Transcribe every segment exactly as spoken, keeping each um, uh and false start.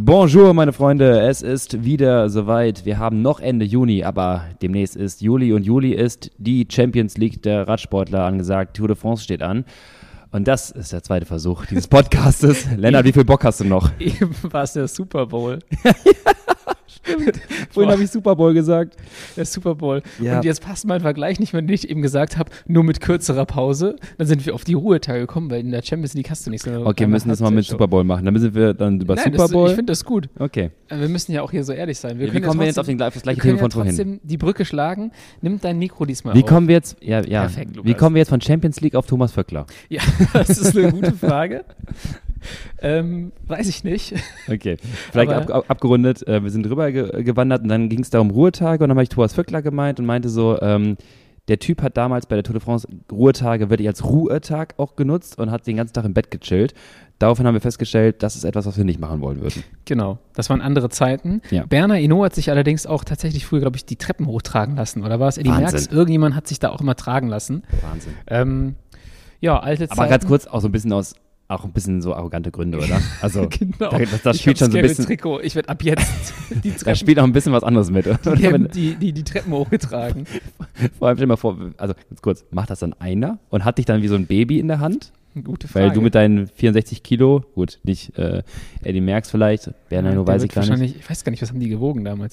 Bonjour, meine Freunde, es ist wieder soweit. Wir haben noch Ende Juni, aber demnächst ist Juli und Juli ist die Champions League der Radsportler angesagt. Tour de France steht an. Und das ist der zweite Versuch dieses Podcastes. Lennart, wie viel Bock hast du noch? Eben war es der Super Bowl. Stimmt. Vorhin habe ich Super Bowl gesagt. Der Super Bowl. Ja. Und jetzt passt mein Vergleich nicht, wenn ich eben gesagt habe, nur mit kürzerer Pause. Dann sind wir auf die Ruhetage gekommen, weil in der Champions League hast du nicht so eine Okay, wir müssen das mal mit Super Bowl machen. Dann müssen wir dann über Nein, Super das, Bowl. ich finde das gut. Okay. Wir müssen ja auch hier so ehrlich sein. Wir Wie können kommen ja wir jetzt auf trotzdem, den, auf das gleiche wir können Thema von ja vorhin? trotzdem die Brücke schlagen. Nimm dein Mikro diesmal Wie auf. kommen wir jetzt, ja, ja. Perfekt, Lukas. Wie kommen wir jetzt von Champions League auf Thomas Vöckler? Ja, das ist eine gute Frage. ähm, weiß ich nicht. Okay, vielleicht ab, ab, abgerundet, äh, wir sind rüber ge- gewandert und dann ging es da um Ruhetage und dann habe ich Thomas Vöckler gemeint und meinte so, ähm, der Typ hat damals bei der Tour de France Ruhetage wirklich als Ruhetag auch genutzt und hat den ganzen Tag im Bett gechillt. Daraufhin haben wir festgestellt, das ist etwas, was wir nicht machen wollen würden. Genau, das waren andere Zeiten. Ja. Berner Hinault hat sich allerdings auch tatsächlich früher, glaube ich, die Treppen hochtragen lassen. Oder war es Eddie Wahnsinn. Merckx? Irgendjemand hat sich da auch immer tragen lassen. Wahnsinn. Ähm, ja, alte Zeiten. Aber ganz kurz, auch so ein bisschen aus, auch ein bisschen so arrogante Gründe, oder? Also, genau. das, das Ich spielt hab's schon so ein gelbe bisschen, Trikot. Ich werde ab jetzt die da Treppen, spielt auch ein bisschen was anderes mit, oder? die, haben die, die, die Treppen hochgetragen. Vor allem stell dir mal vor, also ganz kurz, macht das dann einer und hat dich dann wie so ein Baby in der Hand? Gute Frage. Weil du mit deinen vierundsechzig Kilo, gut, nicht äh, Eddie Merckx vielleicht, Berner Hinault Der weiß wird ich gar nicht, wahrscheinlich- Ich weiß gar nicht, was haben die gewogen damals?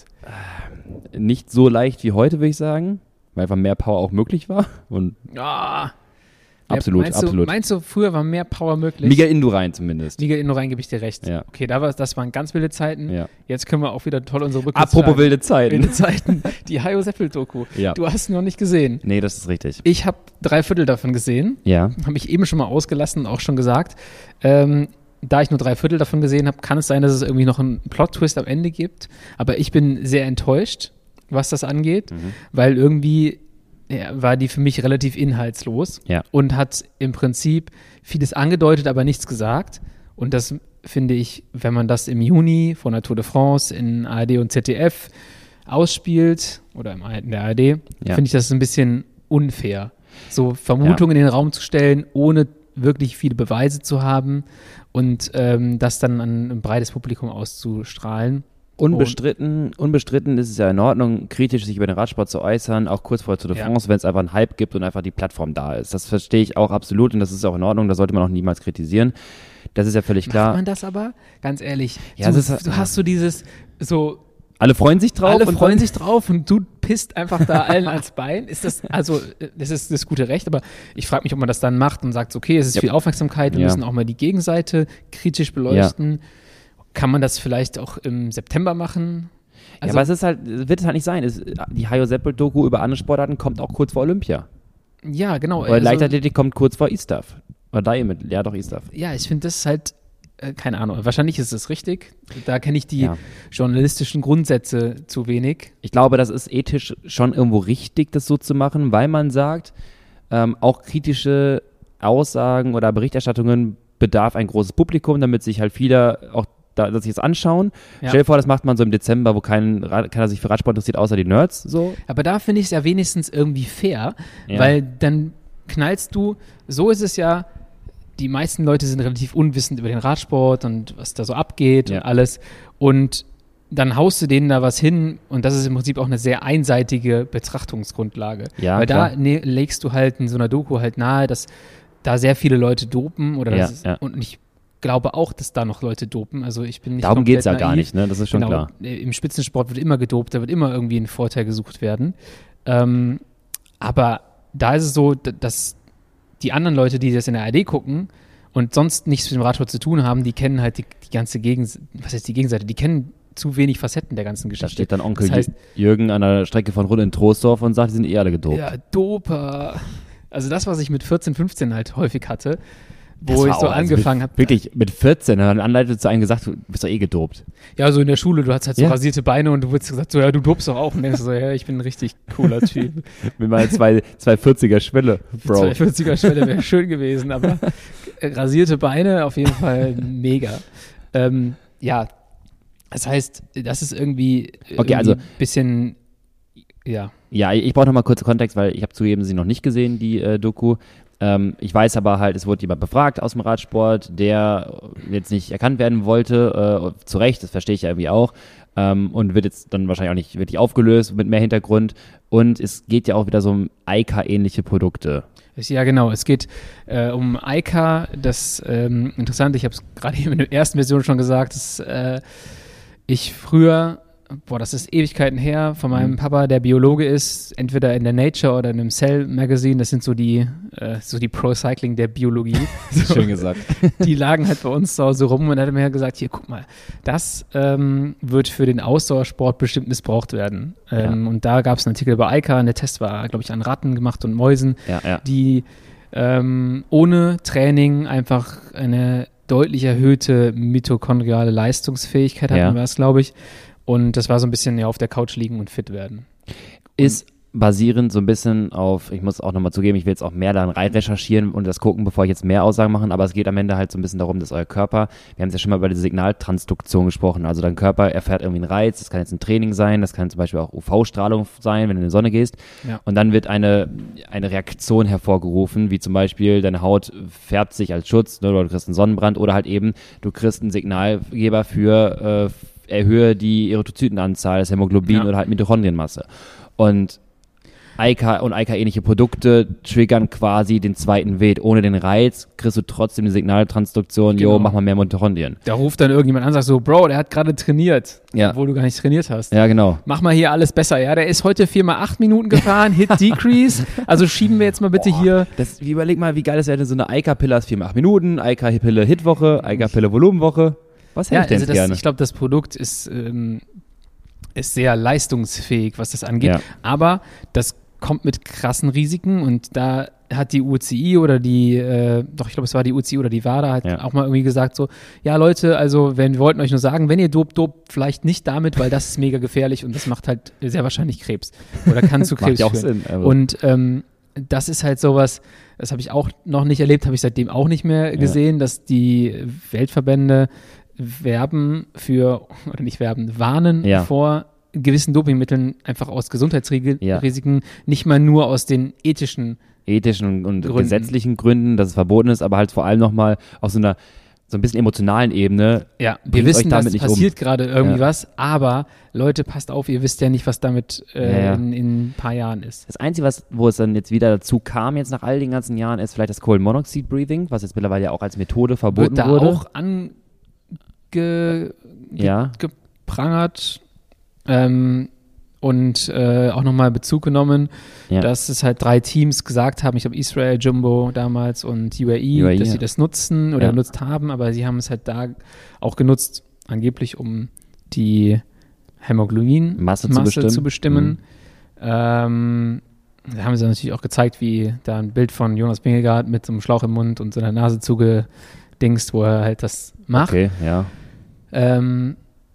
nicht so leicht wie heute, würde ich sagen, weil einfach mehr Power auch möglich war. Und Ah. absolut, meinst absolut. Du, meinst du, früher war mehr Power möglich? Miguel Indurain zumindest. Miguel Indurain, gebe ich dir recht. Ja. Okay, da war, das waren ganz wilde Zeiten. Ja. Jetzt können wir auch wieder toll unsere Brücke Apropos schlagen. wilde Zeiten. Wilde Zeiten. Die Hajo Seppel-Doku. Ja. Du hast sie noch nicht gesehen. Nee, das ist richtig. Ich habe drei Viertel davon gesehen. Ja. Habe ich eben schon mal ausgelassen und auch schon gesagt. Ähm, da ich nur drei Viertel davon gesehen habe, kann es sein, dass es irgendwie noch einen Plot-Twist am Ende gibt. Aber ich bin sehr enttäuscht, was das angeht, Mhm. weil irgendwie ja, war die für mich relativ inhaltslos Ja. und hat im Prinzip vieles angedeutet, aber nichts gesagt. Und das finde ich, wenn man das im Juni von der Tour de France in A R D und Z D F ausspielt oder im, in der A R D, Ja. finde ich das ein bisschen unfair. So Vermutungen in den Raum zu stellen, ohne wirklich viele Beweise zu haben und ähm, das dann an ein breites Publikum auszustrahlen. Unbestritten, unbestritten ist es ja in Ordnung, kritisch sich über den Radsport zu äußern, auch kurz vor der Tour de Ja. France, wenn es einfach einen Hype gibt und einfach die Plattform da ist. Das verstehe ich auch absolut und das ist auch in Ordnung, das sollte man auch niemals kritisieren. Das ist ja völlig klar. Macht man das aber? Ganz ehrlich. Ja, so, das ist- du hast so dieses, so Alle freuen sich drauf. alle und freuen dann- sich drauf und du pisst einfach da allen ans Bein. Ist das, also, das ist das gute Recht, aber ich frage mich, ob man das dann macht und sagt, okay, es ist Ja. viel Aufmerksamkeit, wir Ja. müssen auch mal die Gegenseite kritisch beleuchten. Kann man das vielleicht auch im September machen? ja, aber es ist halt, wird es halt nicht sein. Es, die Hajo Seppel-Doku über andere Sportarten kommt auch kurz vor Olympia. ja, genau. Oder also- Leichtathletik kommt kurz vor Istaf. Oder Diamond, ja doch Istaf. Ja, ich finde das halt, äh, keine Ahnung, wahrscheinlich ist es richtig. Da kenne ich die Ja. journalistischen Grundsätze zu wenig. Ich glaube, das ist ethisch schon irgendwo richtig, das so zu machen, weil man sagt, ähm, auch kritische Aussagen oder Berichterstattungen bedarf ein großes Publikum, damit sich halt viele auch da, das sich das anschauen. Ja. Stell dir vor, das macht man so im Dezember, wo kein, Ra- keiner sich für Radsport interessiert, außer die Nerds. So. Aber da finde ich es ja wenigstens irgendwie fair, Ja. weil dann knallst du, so ist es ja, die meisten Leute sind relativ unwissend über den Radsport und was da so abgeht Ja. und alles. Und dann haust du denen da was hin und das ist im Prinzip auch eine sehr einseitige Betrachtungsgrundlage. Ja, weil klar. da ne, legst du halt in so einer Doku halt nahe, dass da sehr viele Leute dopen oder Ja, das ist, ja. und ich glaube auch, dass da noch Leute dopen. Also ich bin nicht Darum komplett geht es ja gar naiv. nicht, ne? Das ist schon Genau, klar. äh, im Spitzensport wird immer gedopt, da wird immer irgendwie ein Vorteil gesucht werden. Ähm, aber da ist es so, d- dass die anderen Leute, die das in der A R D gucken und sonst nichts mit dem Radsport zu tun haben, die kennen halt die, die ganze Gegenseite, was heißt die Gegenseite, die kennen zu wenig Facetten der ganzen Da Geschichte. steht dann Onkel Das heißt, Jürgen an der Strecke von Rund in Troisdorf und sagt, die sind eh alle gedopt. ja, Doper. Also das, was ich mit vierzehn, fünfzehn halt häufig hatte, Das wo war ich so auch- also angefangen mit, habe. Wirklich, mit vierzehn hat ein Anleiter zu einem gesagt, du bist doch eh gedopt. Ja, so in der Schule, du hast halt so Ja. rasierte Beine und du wurdest gesagt, so, ja, du dopst doch auch. Und denkst so, ja, ich bin ein richtig cooler Typ. Mit meiner zwei, zwei vierziger Schwelle, Bro. zwei vierziger Schwelle wäre schön gewesen, aber äh, rasierte Beine auf jeden Fall mega. Ähm, ja, das heißt, das ist irgendwie, irgendwie also- ein bisschen, ja. Ja, ich brauche noch mal kurz Kontext, weil ich habe zugegeben, sie noch nicht gesehen, die äh, Doku. Ähm, ich weiß aber halt, es wurde jemand befragt aus dem Radsport, der jetzt nicht erkannt werden wollte, äh, zu Recht, das verstehe ich ja irgendwie auch, ähm, und wird jetzt dann wahrscheinlich auch nicht wirklich aufgelöst mit mehr Hintergrund. Und es geht ja auch wieder so um Eika-ähnliche Produkte. Ja, genau. Es geht äh, um Eika. Das ähm, interessant, ich habe es gerade eben in der ersten Version schon gesagt, dass äh, ich früher, boah, das ist Ewigkeiten her, von meinem Mhm. Papa, der Biologe ist, entweder in der Nature oder in einem Cell Magazine. Das sind so die, äh, so die Pro-Cycling der Biologie. So, Schön gesagt. die lagen halt bei uns zu Hause rum und er hat mir gesagt, hier, guck mal, das ähm, wird für den Ausdauersport bestimmt missbraucht werden. Ähm, Ja. Und da gab es einen Artikel über Eika, und der Test war, glaube ich, an Ratten gemacht und Mäusen, Ja, ja. die ähm, ohne Training einfach eine deutlich erhöhte mitochondriale Leistungsfähigkeit hatten, Ja. war es, glaube ich. Und das war so ein bisschen ja auf der Couch liegen und fit werden. Ist basierend so ein bisschen auf, ich muss auch nochmal zugeben, ich will jetzt auch mehr daran rein recherchieren und das gucken, bevor ich jetzt mehr Aussagen mache, aber es geht am Ende halt so ein bisschen darum, dass euer Körper, wir haben es ja schon mal über die Signaltransduktion gesprochen, also dein Körper erfährt irgendwie einen Reiz, das kann jetzt ein Training sein, das kann zum Beispiel auch U V-Strahlung sein, wenn du in die Sonne gehst, Ja. und dann wird eine, eine Reaktion hervorgerufen, wie zum Beispiel deine Haut färbt sich als Schutz, ne, oder du kriegst einen Sonnenbrand oder halt eben, du kriegst einen Signalgeber für äh, erhöhe die Erythrozytenanzahl, das Hämoglobin Ja. oder halt Mitochondrienmasse. Und Eika und Eika-ähnliche Produkte triggern quasi den zweiten Weg. Ohne den Reiz kriegst du trotzdem die Signaltransduktion, Genau. jo, mach mal mehr Mitochondrien. Da ruft dann irgendjemand an und sagt so, Bro, der hat gerade trainiert, Ja. obwohl du gar nicht trainiert hast. Ja, genau. Mach mal hier alles besser, ja? Der ist heute viermal acht Minuten gefahren, Hit Decrease. Also schieben wir jetzt mal bitte hier. Das, überleg mal, wie geil das wäre, so eine Eika-Pille hast vier mal acht Minuten, Eika-Pille Hitwoche, Eika-Pille Volumenwoche. Was Ja, hätte ich denn also das, gerne? ich glaube, das Produkt ist, ähm, ist sehr leistungsfähig, was das angeht. Ja. Aber das kommt mit krassen Risiken und da hat die U C I oder die, äh, doch ich glaube, es war die U C I oder die WADA, hat Ja. auch mal irgendwie gesagt so, ja Leute, also wenn, wir wollten euch nur sagen, wenn ihr dopt, dopt vielleicht nicht damit, weil das ist mega gefährlich und das macht halt sehr wahrscheinlich Krebs oder kann zu Macht Krebs ja auch führen. Sinn. Aber Und ähm, das ist halt sowas, das habe ich auch noch nicht erlebt, habe ich seitdem auch nicht mehr gesehen, dass die Weltverbände werben für, oder nicht werben, warnen Ja. vor gewissen Dopingmitteln einfach aus Gesundheitsrisiken, Ja. Risiken, nicht mal nur aus den ethischen. ethischen und Gründen. gesetzlichen Gründen, dass es verboten ist, aber halt vor allem nochmal auf so einer so ein bisschen emotionalen Ebene. Ja, wir Bringt wissen, euch damit dass nicht passiert gerade irgendwie Ja. was, aber Leute, passt auf, ihr wisst ja nicht, was damit äh, Ja, ja. In, in ein paar Jahren ist. Das Einzige, was, wo es dann jetzt wieder dazu kam, jetzt nach all den ganzen Jahren, ist vielleicht das Kohlenmonoxid Breathing, was jetzt mittlerweile ja auch als Methode verboten Wird da wurde. auch ange, ge, Ja. geprangert ähm, und äh, auch nochmal Bezug genommen, Ja. dass es halt drei Teams gesagt haben, ich glaube Israel, Jumbo damals und U A E, U A E, dass ja. sie das nutzen oder Ja. genutzt haben, aber sie haben es halt da auch genutzt, angeblich um die Hämoglobin-Masse Masse zu bestimmen. zu bestimmen. Mhm. Ähm, da haben sie natürlich auch gezeigt, wie da ein Bild von Jonas Vingegaard mit so einem Schlauch im Mund und so einer Nase zugedingst, wo er halt das macht. Okay, ja. Ähm,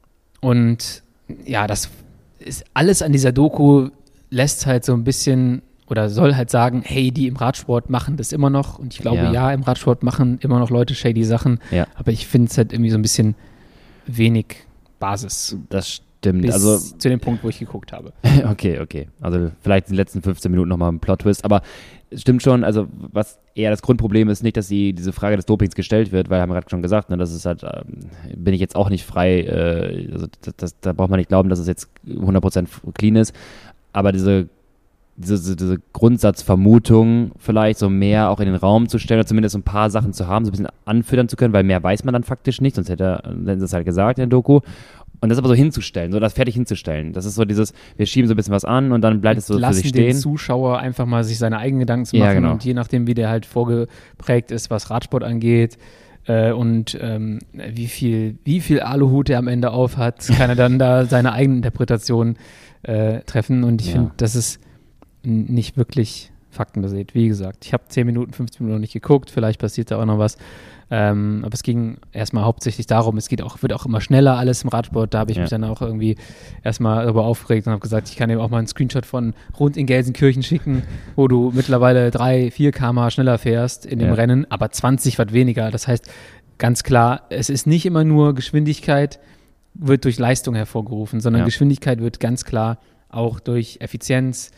und ja, das ist alles an dieser Doku lässt halt so ein bisschen oder soll halt sagen, hey, die im Radsport machen das immer noch. Und ich glaube, Ja. ja, im Radsport machen immer noch Leute shady Sachen. Ja. Aber ich finde es halt irgendwie so ein bisschen wenig Basis. Das stimmt. Bis Also, zu dem Punkt, wo ich geguckt habe. okay, okay. Also vielleicht die letzten fünfzehn Minuten nochmal ein Plot-Twist, aber es stimmt schon, also was eher das Grundproblem ist, nicht, dass die, diese Frage des Dopings gestellt wird, weil haben wir gerade schon gesagt, ne, das ist halt, ähm, bin ich jetzt auch nicht frei, äh, also das, das, da braucht man nicht glauben, dass es jetzt hundert Prozent clean ist, aber diese Diese, diese Grundsatzvermutung vielleicht so mehr auch in den Raum zu stellen oder zumindest so ein paar Sachen zu haben, so ein bisschen anfüttern zu können, weil mehr weiß man dann faktisch nicht, sonst hätte er hätten sie es halt gesagt in der Doku. Und das aber so hinzustellen, so das fertig hinzustellen. Das ist so dieses, wir schieben so ein bisschen was an und dann bleibt es so für Lassen sich den stehen. Zuschauer einfach mal sich seine eigenen Gedanken zu machen Ja, genau. und je nachdem, wie der halt vorgeprägt ist, was Radsport angeht äh, und ähm, wie viel, wie viel Aluhut er am Ende auf hat, kann er dann da seine eigene Interpretation äh, treffen und ich Ja. finde, das ist n- nicht wirklich faktenbasiert. Wie gesagt, ich habe zehn Minuten, fünfzehn Minuten nicht geguckt, vielleicht passiert da auch noch was. Ähm, aber es ging erstmal hauptsächlich darum, es geht auch, wird auch immer schneller alles im Radsport. Da habe ich Ja. mich dann auch irgendwie erstmal darüber aufgeregt und habe gesagt, ich kann dir auch mal einen Screenshot von rund in Gelsenkirchen schicken, wo du mittlerweile drei, vier Kilometer pro Stunde schneller fährst in dem Ja. Rennen, aber zwanzig Watt weniger. Das heißt, ganz klar, es ist nicht immer nur Geschwindigkeit wird durch Leistung hervorgerufen, sondern Ja. Geschwindigkeit wird ganz klar auch durch Effizienz,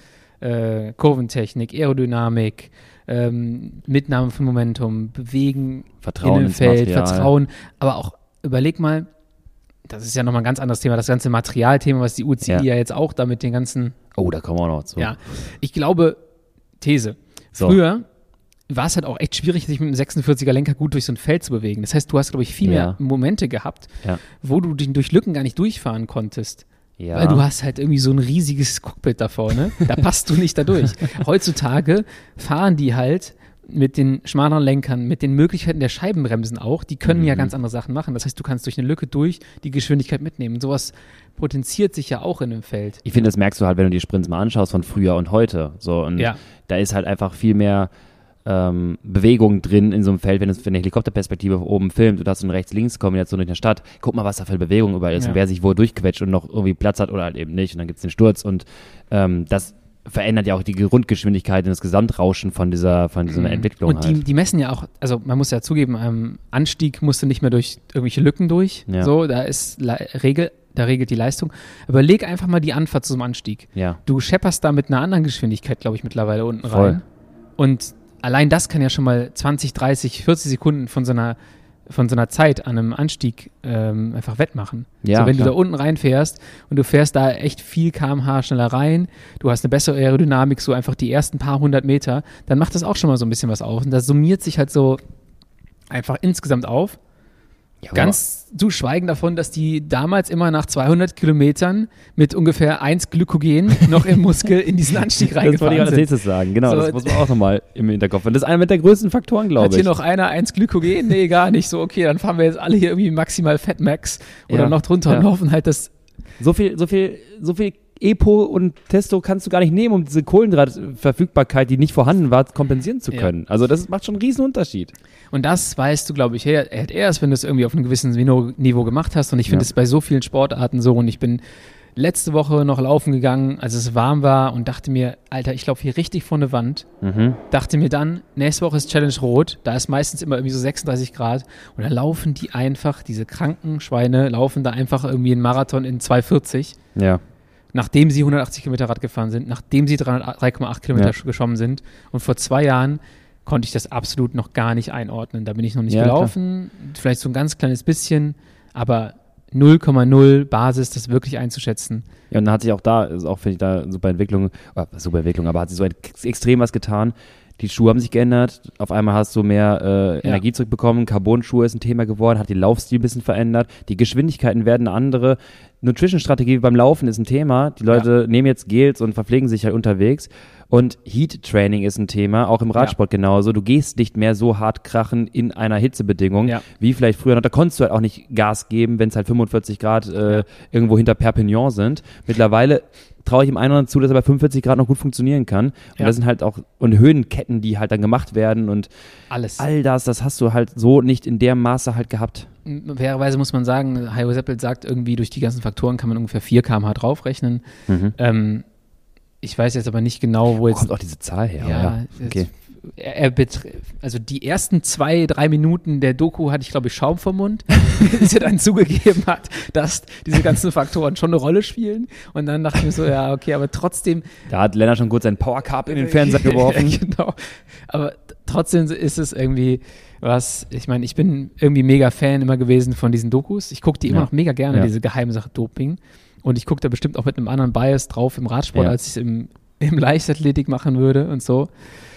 äh, Kurventechnik, Aerodynamik, ähm, Mitnahme von Momentum, Bewegen Vertrauen in dem ins Feld, Material. Vertrauen, aber auch, überleg mal, das ist ja nochmal ein ganz anderes Thema, das ganze Materialthema, was die U C I ja, Ja. jetzt auch da mit den ganzen... Oh, da kommen wir auch noch zu. Ja, ich glaube, These, So. früher war es halt auch echt schwierig, sich mit einem sechsundvierziger Lenker gut durch so ein Feld zu bewegen. Das heißt, du hast, glaube ich, viel Ja. mehr Momente gehabt, Ja. wo du den durch Lücken gar nicht durchfahren konntest. Ja. Weil du hast halt irgendwie so ein riesiges Cockpit da vorne, da passt du nicht da durch. Heutzutage fahren die halt mit den schmaleren Lenkern, mit den Möglichkeiten der Scheibenbremsen auch, die können Mhm. ja ganz andere Sachen machen. Das heißt, du kannst durch eine Lücke durch die Geschwindigkeit mitnehmen. Und sowas potenziert sich ja auch in dem Feld. Ich finde, das merkst du halt, wenn du die Sprints mal anschaust von früher und heute. So, und Ja. da ist halt einfach viel mehr ähm, Bewegung drin in so einem Feld, wenn es wenn eine Helikopterperspektive von oben filmt und hast so eine Rechts-Links-Kombination durch eine Stadt. Guck mal, was da für Bewegung überall ist Ja. und wer sich wo durchquetscht und noch irgendwie Platz hat oder halt eben nicht. Und dann gibt es den Sturz und ähm, das verändert ja auch die Grundgeschwindigkeit und das Gesamtrauschen von dieser, von dieser Mhm. Entwicklung Und die, halt. die messen ja auch, also man muss ja zugeben, ähm, Anstieg musst du nicht mehr durch irgendwelche Lücken durch. Ja. So, da ist Le- Regel, da regelt die Leistung. Überleg einfach mal die Anfahrt zum Anstieg. Ja. Du schepperst da mit einer anderen Geschwindigkeit, glaube ich, mittlerweile unten Voll. rein. Und allein das kann ja schon mal zwanzig, dreißig, vierzig Sekunden von so einer, von so einer Zeit an einem Anstieg ähm, einfach wettmachen. Ja, so, wenn klar. du da unten reinfährst und du fährst da echt viel Kilometer pro Stunde schneller rein, du hast eine bessere Aerodynamik, so einfach die ersten paar hundert Meter, dann macht das auch schon mal so ein bisschen was auf. Und das summiert sich halt so einfach insgesamt auf. Ja, aber- Ganz zu schweigen davon, dass die damals immer nach zweihundert Kilometern mit ungefähr eins Glykogen noch im Muskel in diesen Anstieg Das wollte ich reingefahren als sind. nächstes sagen. Genau, So, das muss man auch nochmal im Hinterkopf haben. Das ist einer mit der größten Faktoren, Hat glaube hier ich. noch einer eins Glykogen? Nee, gar nicht. So, okay, dann fahren wir jetzt alle hier irgendwie maximal Fatmax oder Ja, noch drunter ja. und hoffen halt, dass So viel, so viel, so viel Epo und Testo kannst du gar nicht nehmen, um diese Kohlenhydratverfügbarkeit, die nicht vorhanden war, kompensieren zu Ja. können. Also das macht schon einen riesen Unterschied. Und das weißt du, glaube ich, her- hält erst, wenn du es irgendwie auf einem gewissen Niveau Niveau gemacht hast. Und ich finde Ja. es bei so vielen Sportarten so. Und ich bin letzte Woche noch laufen gegangen, als es warm war und dachte mir, Alter, ich laufe hier richtig vor eine Wand. Mhm. Dachte mir dann, nächste Woche ist Challenge Rot. Da ist meistens immer irgendwie so sechsunddreißig Grad. Und da laufen die einfach, diese kranken Schweine, laufen da einfach irgendwie einen Marathon in zwei vierzig. Ja. Nachdem sie hundertachtzig Kilometer Rad gefahren sind, nachdem sie drei Komma acht Kilometer Ja. geschwommen sind. Und vor zwei Jahren konnte ich das absolut noch gar nicht einordnen. Da bin ich noch nicht Ja, gelaufen, vielleicht so ein ganz kleines bisschen, aber null Komma null Basis, das wirklich einzuschätzen. Ja, und dann hat sich auch da, ist auch finde ich da super Entwicklung, äh, super Entwicklung, aber hat sich so ex- extrem was getan. Die Schuhe haben sich geändert, auf einmal hast du mehr äh, Ja. Energie zurückbekommen, Carbon-Schuhe ist ein Thema geworden, hat den Laufstil ein bisschen verändert, die Geschwindigkeiten werden andere, Nutrition-Strategie beim Laufen ist ein Thema, die Leute nehmen jetzt Gels und verpflegen sich halt unterwegs und Heat-Training ist ein Thema, auch im Radsport genauso, du gehst nicht mehr so hart krachen in einer Hitzebedingung, Ja. wie vielleicht früher noch, da konntest du halt auch nicht Gas geben, wenn es halt fünfundvierzig Grad äh, irgendwo hinter Perpignan sind. Mittlerweile traue ich ihm einen oder anderen zu, dass er bei fünfundvierzig Grad noch gut funktionieren kann. Und Ja. das sind halt auch und Höhenketten, die halt dann gemacht werden und Alles. all das, das hast du halt so nicht in der Maße halt gehabt. Fairerweise muss man sagen, Hajo Seppelt sagt irgendwie, durch die ganzen Faktoren kann man ungefähr vier Kilometer pro Stunde draufrechnen. Mhm. Ähm, ich weiß jetzt aber nicht genau, wo Wo jetzt kommt auch diese Zahl her? Ja, aber es- okay. er, er betr- also die ersten zwei, drei Minuten der Doku hatte ich, glaube ich, Schaum vom Mund, bis er dann zugegeben hat, dass diese ganzen Faktoren schon eine Rolle spielen. Und dann dachte ich mir so, ja, okay, aber trotzdem. Da hat Lennart schon kurz seinen Power Carb in den Fernseher geworfen. Ja, genau. Aber t- trotzdem ist es irgendwie was, ich meine, ich bin irgendwie mega Fan immer gewesen von diesen Dokus. Ich gucke die immer Ja. noch mega gerne, Ja. diese Geheimsache Doping. Und ich gucke da bestimmt auch mit einem anderen Bias drauf im Radsport, Ja. als ich es im, im Leichtathletik machen würde und so.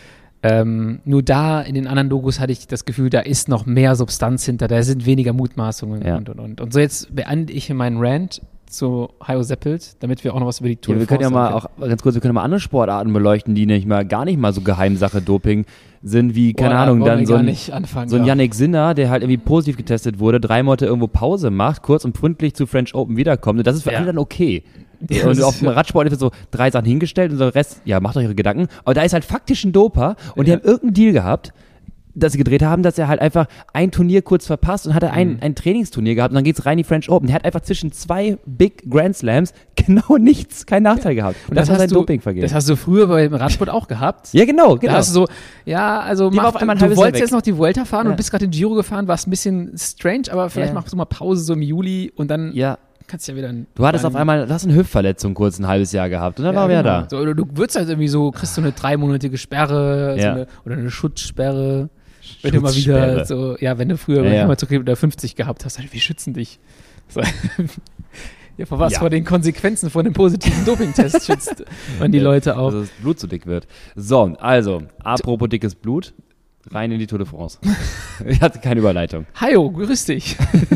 Ähm, nur da in den anderen Dokus hatte ich das Gefühl, da ist noch mehr Substanz hinter, da sind weniger Mutmaßungen Ja. und und und. Und so jetzt beende ich meinen Rant zu Hajo Seppelt, damit wir auch noch was über die Tour Ja, wir de können ja France mal sagen auch ganz kurz, wir können mal andere Sportarten beleuchten, die nicht mal gar nicht mal so Geheimsache Doping sind, wie, keine Boah, Ahnung, wollen dann wir so gar ein, nicht anfangen, so ein ja. Yannick Sinner, der halt irgendwie positiv getestet wurde, drei Monate irgendwo Pause macht, kurz und pünktlich zu French Open wiederkommt. Und das ist für Ja. alle dann okay. Ja, Und das auf ist dem für- Radsport wird so drei Sachen hingestellt und der Rest, ja, macht euch eure Gedanken. Aber da ist halt faktisch ein Doper und die Ja. haben irgendeinen Deal gehabt, dass sie gedreht haben, dass er halt einfach ein Turnier kurz verpasst und hatte ein, Mhm. ein Trainingsturnier gehabt und dann geht's rein in die French Open. Der hat einfach zwischen zwei Big Grand Slams genau nichts, keinen Nachteil gehabt. Und das, war hast sein du, Dopingvergehen. Das hast du früher beim Radsport auch gehabt. Ja, genau, genau. Da hast du so, ja, also Die war mach, auf einmal ein du halbes wolltest Jahr jetzt noch die Vuelta fahren Ja. und bist gerade den Giro gefahren, warst ein bisschen strange, aber vielleicht Ja. machst du mal Pause so im Juli und dann ja. kannst ja wieder ein, Du hattest auf einmal, du hast eine Hüftverletzung kurz ein halbes Jahr gehabt und dann ja, war wer genau. da. So, oder du würdest halt irgendwie so, kriegst du eine dreimonatige Sperre Ja. so eine, oder eine Schutzsperre. Wenn du mal wieder so, ja, wenn du früher ja, ja. Hämatokrit oder fünfzig gehabt hast, dann, wir schützen dich. So. Ja, vor was? Ja. Vor den Konsequenzen von dem positiven Dopingtest schützt man die Leute auch. Dass das Blut zu dick wird. So, also, apropos dickes Blut, rein in die Tour de France. Ich hatte keine Überleitung. Hajo, grüß dich.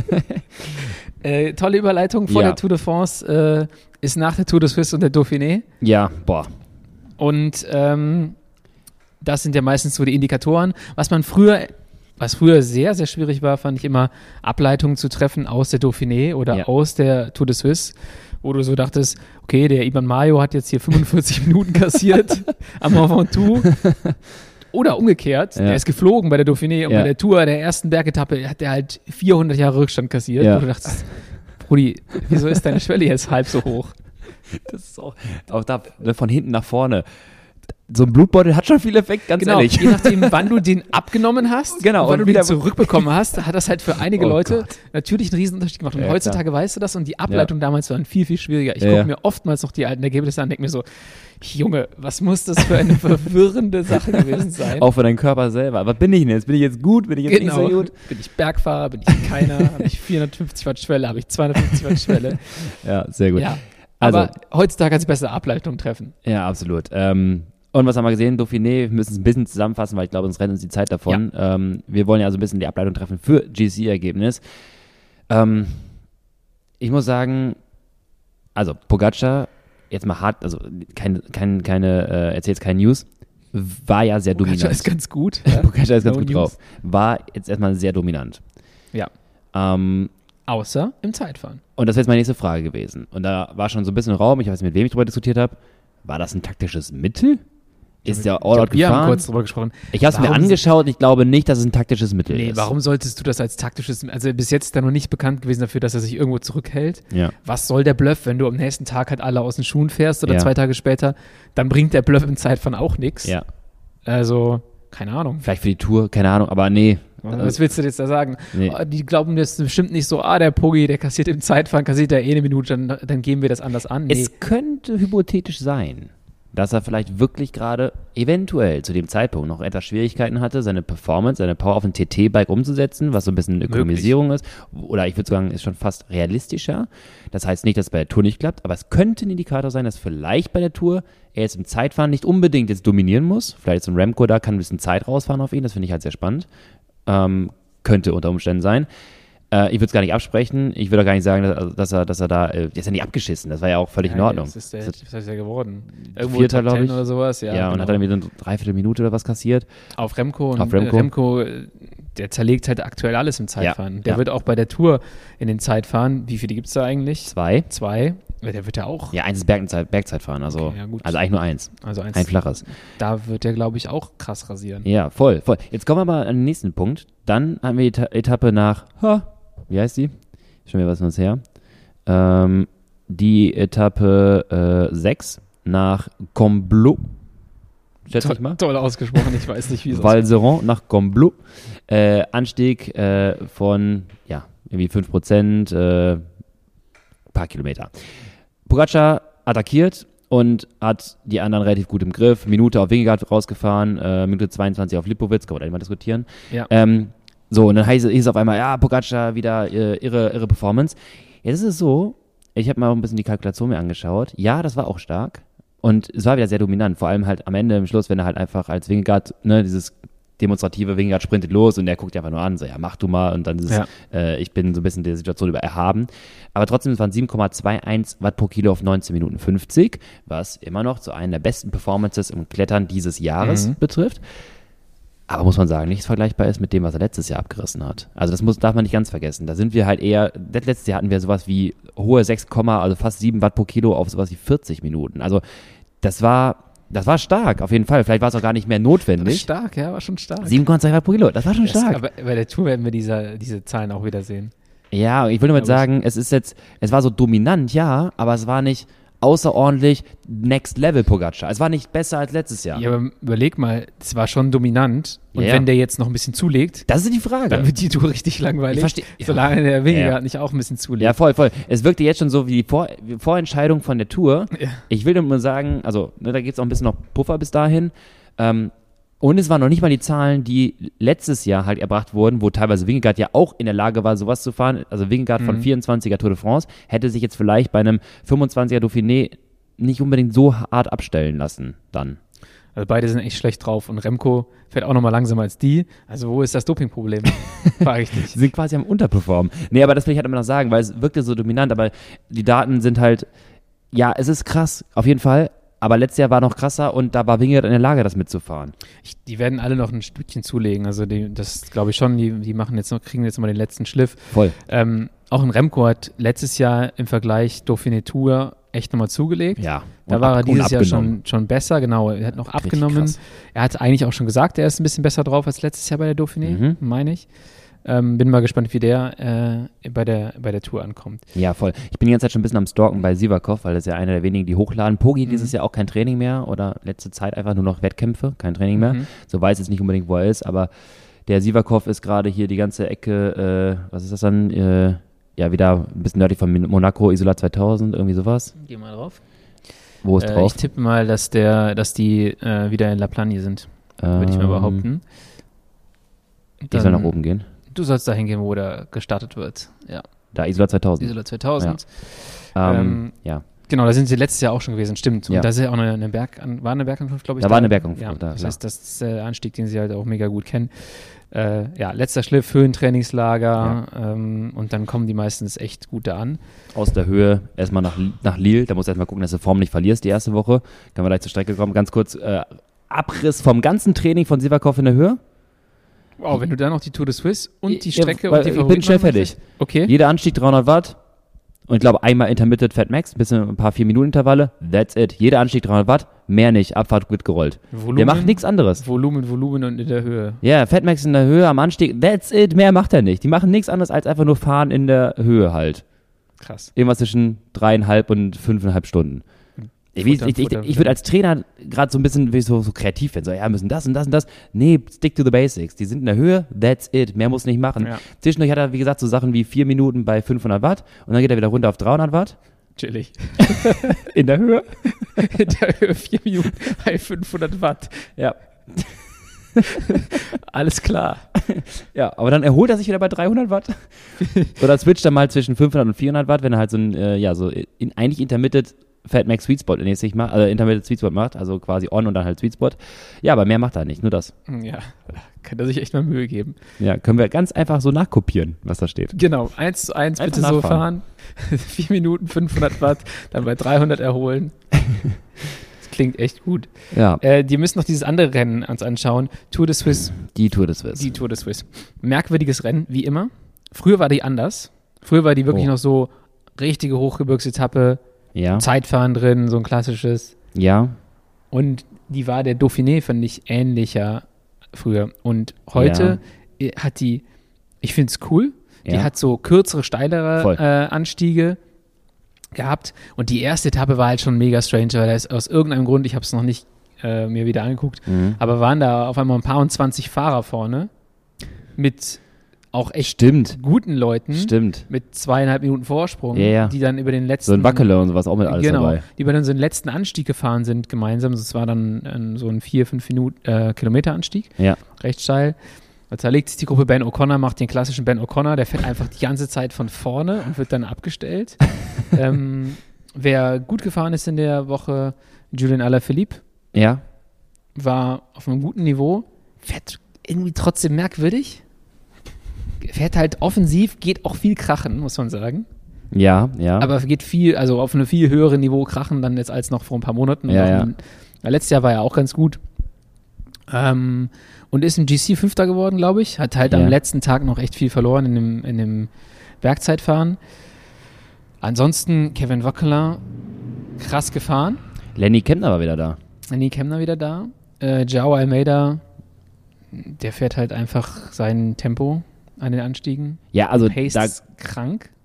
äh, tolle Überleitung vor Ja. der Tour de France äh, ist nach der Tour de Suisse und der Dauphiné. Ja, boah. Und ähm, das sind ja meistens so die Indikatoren. Was man früher, was früher sehr, sehr schwierig war, fand ich immer, Ableitungen zu treffen aus der Dauphiné oder Ja. aus der Tour de Suisse, wo du so dachtest, okay, der Iban Mayo hat jetzt hier fünfundvierzig Minuten kassiert am Mont Ventoux. Oder umgekehrt, Ja. der ist geflogen bei der Dauphiné und Ja. bei der Tour der ersten Bergetappe hat der halt vierhundert Jahre Rückstand kassiert. Ja. Wo du dachtest, Brudi, wieso ist deine Schwelle jetzt halb so hoch? Das ist auch, auch da, ne, von hinten nach vorne. So ein Blutbeutel hat schon viel Effekt, ganz Genau, ehrlich. je nachdem, wann du den abgenommen hast, Genau, und wann und du wieder- den zurückbekommen hast, hat das halt für einige Oh Leute Gott. natürlich einen riesen Unterschied gemacht. Und Ja, heutzutage weißt du das und die Ableitung damals waren viel, viel schwieriger. Ich Ja, gucke ja. mir oftmals noch die alten Ergebnisse an und denke mir so, Junge, was muss das für eine verwirrende Sache gewesen sein? Auch für deinen Körper selber. Aber bin ich denn jetzt? Bin ich jetzt gut? Bin ich jetzt Genau. nicht so gut? Bin ich Bergfahrer? Bin ich keiner? Habe ich vierhundertfünfzig Watt Schwelle? Habe ich zweihundertfünfzig Watt Schwelle? Ja, sehr gut. Ja. Also- Aber heutzutage kannst du bessere Ableitungen treffen. Ja, absolut. Ähm, und was haben wir gesehen? Dauphiné, wir müssen es ein bisschen zusammenfassen, weil ich glaube, uns rennt uns die Zeit davon. Ähm, wir wollen ja also ein bisschen die Ableitung treffen für G C-Ergebnis. Ähm, ich muss sagen, also Pogacar, jetzt mal hart, also kein, kein, keine, äh, erzähl jetzt keine News, war ja sehr Pogacar dominant. ist ganz gut. Ja. Pogacar ist ganz No gut news. drauf. War jetzt erstmal sehr dominant. Ja. Ähm, Außer im Zeitfahren. Und das wäre jetzt meine nächste Frage gewesen. Und da war schon so ein bisschen Raum, ich weiß nicht, mit wem ich darüber diskutiert habe. War das ein taktisches Mittel? Ist der Ich All-Out glaub, wir haben gefahren? kurz drüber gesprochen. Ich habe es mir Warum- angeschaut und ich glaube nicht, dass es ein taktisches Mittel Nee, ist. warum solltest du das als taktisches, also bis jetzt ist er noch nicht bekannt gewesen dafür, dass er sich irgendwo zurückhält. Ja. Was soll der Bluff, wenn du am nächsten Tag halt alle aus den Schuhen fährst oder Ja. zwei Tage später, dann bringt der Bluff im Zeitfahren auch nichts. Ja. Also, keine Ahnung. Vielleicht für die Tour, keine Ahnung, aber nee. Was willst du jetzt da sagen? Nee. Oh, die glauben das bestimmt nicht so, ah, der Pogi, der kassiert im Zeitfahren, kassiert er eh eine Minute, dann, dann geben wir das anders an. Nee. Es könnte hypothetisch sein, dass er vielleicht wirklich gerade eventuell zu dem Zeitpunkt noch etwas Schwierigkeiten hatte, seine Performance, seine Power auf ein T T-Bike umzusetzen, was so ein bisschen eine Ökonomisierung ist. Oder ich würde sagen, ist schon fast realistischer. Das heißt nicht, dass es bei der Tour nicht klappt, aber es könnte ein Indikator sein, dass vielleicht bei der Tour er jetzt im Zeitfahren nicht unbedingt jetzt dominieren muss. Vielleicht ist ein Remco da, kann ein bisschen Zeit rausfahren auf ihn, das finde ich halt sehr spannend. Ähm, könnte unter Umständen sein. Äh, ich würde es gar nicht absprechen. Ich würde auch gar nicht sagen, dass, dass er, dass er da, äh, der ist ja nicht abgeschissen. Das war ja auch völlig in Ordnung. Was ist der, Das was ist der geworden? Irgendwo Vierter, Top glaub Ten ich. oder sowas. Ja, Ja, und genau. hat dann wieder eine Dreiviertelminute oder was kassiert. Auf Remco. Und Auf Remco. Äh, Remco, äh, der zerlegt halt aktuell alles im Zeitfahren. Ja, Der ja. wird auch bei der Tour in den Zeitfahren, wie viele gibt es da eigentlich? Zwei. Zwei. Ja, der wird ja auch, Ja, eins ist Bergzeit, Bergzeitfahren, also, Okay, ja, gut. also eigentlich nur eins. also eins, Ein flaches. da wird der, glaube ich, auch krass rasieren. Ja, voll, voll. Jetzt kommen wir mal an den nächsten Punkt. Dann haben wir die Eta- Etappe nach, ha, wie heißt die? Schon wieder was uns her. Ähm, die Etappe äh, sechs nach Combloux. Schätze Toll, ich mal. toll ausgesprochen, ich weiß nicht, wie es Valseron nach Combloux. Äh, Anstieg äh, von, ja, irgendwie fünf Prozent, äh, paar Kilometer. Pogacar attackiert und hat die anderen relativ gut im Griff. Minute auf Vingegaard rausgefahren, äh, Minute zweiundzwanzig auf Lipowitz, kann man da mal diskutieren. Ja. Ähm, so, und dann hieß, hieß es auf einmal, ja, Pogacar wieder äh, irre, irre Performance. Jetzt ist es so, ich habe mal auch ein bisschen die Kalkulation mir angeschaut. Ja, das war auch stark. Und es war wieder sehr dominant, vor allem halt am Ende, im Schluss, wenn er halt einfach als Vingegaard, ne, dieses demonstrative Vingegaard sprintet los und der guckt einfach nur an, so, ja, mach du mal, und dann ist es, Ja. äh, ich bin so ein bisschen der Situation über erhaben. Aber trotzdem, es waren sieben Komma einundzwanzig Watt pro Kilo auf neunzehn Minuten fünfzig, was immer noch zu einer der besten Performances im Klettern dieses Jahres Mhm. betrifft. Aber muss man sagen, nichts vergleichbar ist mit dem, was er letztes Jahr abgerissen hat. Also das muss, darf man nicht ganz vergessen. Da sind wir halt eher, letztes Jahr hatten wir sowas wie hohe sechs, also fast sieben Watt pro Kilo auf sowas wie vierzig Minuten. Also das war, das war stark, auf jeden Fall. Vielleicht war es auch gar nicht mehr notwendig. Stark, ja, war schon stark. sieben Komma zwei Watt pro Kilo, das war schon Das, stark. aber bei der Tour werden wir diese, diese Zahlen auch wieder sehen. Ja, ich will nur mal Glaub ich. sagen, es ist jetzt, es war so dominant, ja, aber es war nicht außerordentlich Next Level Pogacar. Es war nicht besser als letztes Jahr. Ja, aber überleg mal, es war schon dominant. Und Ja. wenn der jetzt noch ein bisschen zulegt, Das ist die Frage. dann wird die Tour richtig langweilig. Ich verstehe- Solange der Wingegaard Ja. nicht auch ein bisschen zulegt. Ja, voll, voll. Es wirkte jetzt schon so wie die Vor wie Vorentscheidung von der Tour. Ja. Ich will nur sagen, also ne, da gibt es auch ein bisschen noch Puffer bis dahin. Ähm, und es waren noch nicht mal die Zahlen, die letztes Jahr halt erbracht wurden, wo teilweise Vingegaard ja auch in der Lage war, sowas zu fahren. Also Vingegaard Mhm. von vierundzwanziger Tour de France hätte sich jetzt vielleicht bei einem fünfundzwanziger Dauphiné nicht unbedingt so hart abstellen lassen dann. Also beide sind echt schlecht drauf. Und Remco fährt auch nochmal langsamer als die. Also wo ist das Dopingproblem? Frage ich dich. Sie sind quasi am Unterperformen. Nee, aber das will ich halt immer noch sagen, weil es wirkte so dominant, aber die Daten sind halt, ja, es ist krass, auf jeden Fall. Aber letztes Jahr war noch krasser und da war Vingegaard in der Lage, das mitzufahren. Ich, die werden alle noch ein Stückchen zulegen. Also die, das glaube ich schon. Die, die machen jetzt noch, kriegen jetzt mal den letzten Schliff. Voll. Ähm, auch ein Remco hat letztes Jahr im Vergleich Dauphiné Tour echt nochmal zugelegt. Ja. Da Und war er ab- und dieses Jahr abgenommen. schon, schon besser, genau. Er hat noch Richtig abgenommen. krass. Er hat eigentlich auch schon gesagt, er ist ein bisschen besser drauf als letztes Jahr bei der Dauphiné, Mhm. meine ich. Ähm, bin mal gespannt, wie der äh, bei, der, bei der Tour ankommt. Ja, voll. Ich bin die ganze Zeit schon ein bisschen am Stalken bei Sivakov, weil das ist ja einer der wenigen, die hochladen. Pogi Mhm. dieses Jahr auch kein Training mehr oder letzte Zeit einfach nur noch Wettkämpfe, kein Training mehr. Mhm. So weiß jetzt nicht unbedingt, wo er ist, aber der Sivakov ist gerade hier die ganze Ecke, äh, was ist das dann? Äh, ja, wieder ein bisschen nördlich von Monaco, Isola zweitausend, irgendwie sowas. Geh mal drauf. Wo ist Äh, drauf? ich tippe mal, dass, der, dass die äh, wieder in La Plagne sind, würde ich mal Ähm, behaupten. Ich soll Dann- nach oben gehen. Du sollst da hingehen, wo der gestartet wird. Ja, Da, Isola zweitausend. Isola zweitausend. Ähm, ähm, ja, Genau, da sind sie letztes Jahr auch schon gewesen, stimmt. Und Ja. da ist ja auch eine, eine Berg, war eine Bergankunft, glaube ich. Da war eine Bergankunft, Ja, da, das ja. heißt, das ist der Anstieg, den sie halt auch mega gut kennen. Äh, ja, letzter Schliff, Höhentrainingslager ähm, und dann kommen die meistens echt gut da an. aus der Höhe erstmal nach, nach Lille. Da musst du erstmal gucken, dass du Form nicht verlierst die erste Woche. Können wir gleich zur Strecke kommen. Ganz kurz, äh, Abriss vom ganzen Training von Sivakov in der Höhe. Wow, wenn du dann noch die Tour de Suisse und die Ja, Strecke weil und die ich Favoriten bin schnell machen möchtest? fertig. Okay. Jeder Anstieg dreihundert Watt. Und ich glaube, einmal Intermittent Fat Max, ein bisschen ein paar vier Minuten Intervalle. That's it. Jeder Anstieg dreihundert Watt, mehr nicht. Abfahrt wird gerollt. Volumen, Der macht nichts anderes. Volumen, Volumen und in der Höhe. Ja, Fat Max in der Höhe am Anstieg. That's it. Mehr macht er nicht. Die machen nichts anderes als einfach nur fahren in der Höhe halt. Krass. Irgendwas zwischen dreieinhalb und fünfeinhalb Stunden. Ich, ich, Futter, ich, ich, Futter, ich würde als Trainer gerade so ein bisschen wie so, so kreativ werden. So, ja, müssen das und das und das. Nee, stick to the basics. Die sind in der Höhe, that's it. Mehr muss nicht machen. Ja. Zwischendurch hat er, wie gesagt, so Sachen wie vier Minuten bei fünfhundert Watt und dann geht er wieder runter auf dreihundert Watt. Chillig. In der Höhe? in der Höhe vier Minuten bei fünfhundert Watt. Ja. Alles klar. Ja, aber dann erholt er sich wieder bei dreihundert Watt. Oder switcht er mal zwischen fünfhundert und vierhundert Watt, wenn er halt so ein, äh, ja, so in, eigentlich Intermittent Fat Max Sweet Spot mäßig macht, also Intermittent Sweet Spot macht, also quasi on und dann halt Sweet Spot. Ja, aber mehr macht er nicht, nur das. Ja, kann er sich echt mal Mühe geben. Ja, können wir ganz einfach so nachkopieren, was da steht. Genau, eins zu eins Einfach bitte so nachfahren. fahren. vier Minuten, fünfhundert Watt, dann bei dreihundert erholen. Das klingt echt gut. Ja, Äh, die müssen noch dieses andere Rennen uns anschauen. Tour de Suisse. die Tour des Suisse. Die Tour de Suisse. Merkwürdiges Rennen, wie immer. Früher war die anders. Früher war die wirklich Oh. noch so richtige Hochgebirgsetappe, Ja, Zeitfahren drin, so ein klassisches. ja, Und die war der Dauphiné, fand ich, ähnlicher früher. Und heute äh, hat die, ich finde es cool, die Ja. hat so kürzere, steilere Voll. äh, Anstiege gehabt. Und die erste Etappe war halt schon mega strange, weil da ist aus irgendeinem Grund, ich habe es noch nicht äh, mir wieder angeguckt, Mhm. aber waren da auf einmal ein paar und zwanzig Fahrer vorne mit auch echt Stimmt, guten Leuten, stimmt. mit zweieinhalb Minuten Vorsprung, Ja, ja. die dann über den letzten So ein Wackeler und sowas auch mit alles genau, dabei. die bei dann so den letzten Anstieg gefahren sind gemeinsam. Das war dann ein, so ein vier, fünf Minuten äh, Kilometer Anstieg, Ja, recht steil. Also da legt sich die Gruppe Ben O'Connor, macht den klassischen Ben O'Connor, der fährt einfach die ganze Zeit von vorne und wird dann abgestellt. ähm, wer gut gefahren ist in der Woche, Julian Alaphilippe, ja, war auf einem guten Niveau, fährt irgendwie trotzdem merkwürdig. Fährt halt offensiv, geht auch viel krachen, muss man sagen. ja, ja. Aber geht viel, also auf einem viel höheren Niveau krachen dann jetzt als noch vor ein paar Monaten. Und Ja, auch ja. Ein, ja, letztes Jahr war er auch ganz gut. Ähm, und ist im G C Fünfter geworden, glaube ich. Hat halt Ja. am letzten Tag noch echt viel verloren in dem, in dem Bergzeitfahren. Ansonsten Kevin Wackeler, krass gefahren. Lenny Kemner war wieder da. Annie Kemner wieder da. Äh, Joao Almeida, der fährt halt einfach sein Tempo an den Anstiegen. Ja, also Pace da, ist krank.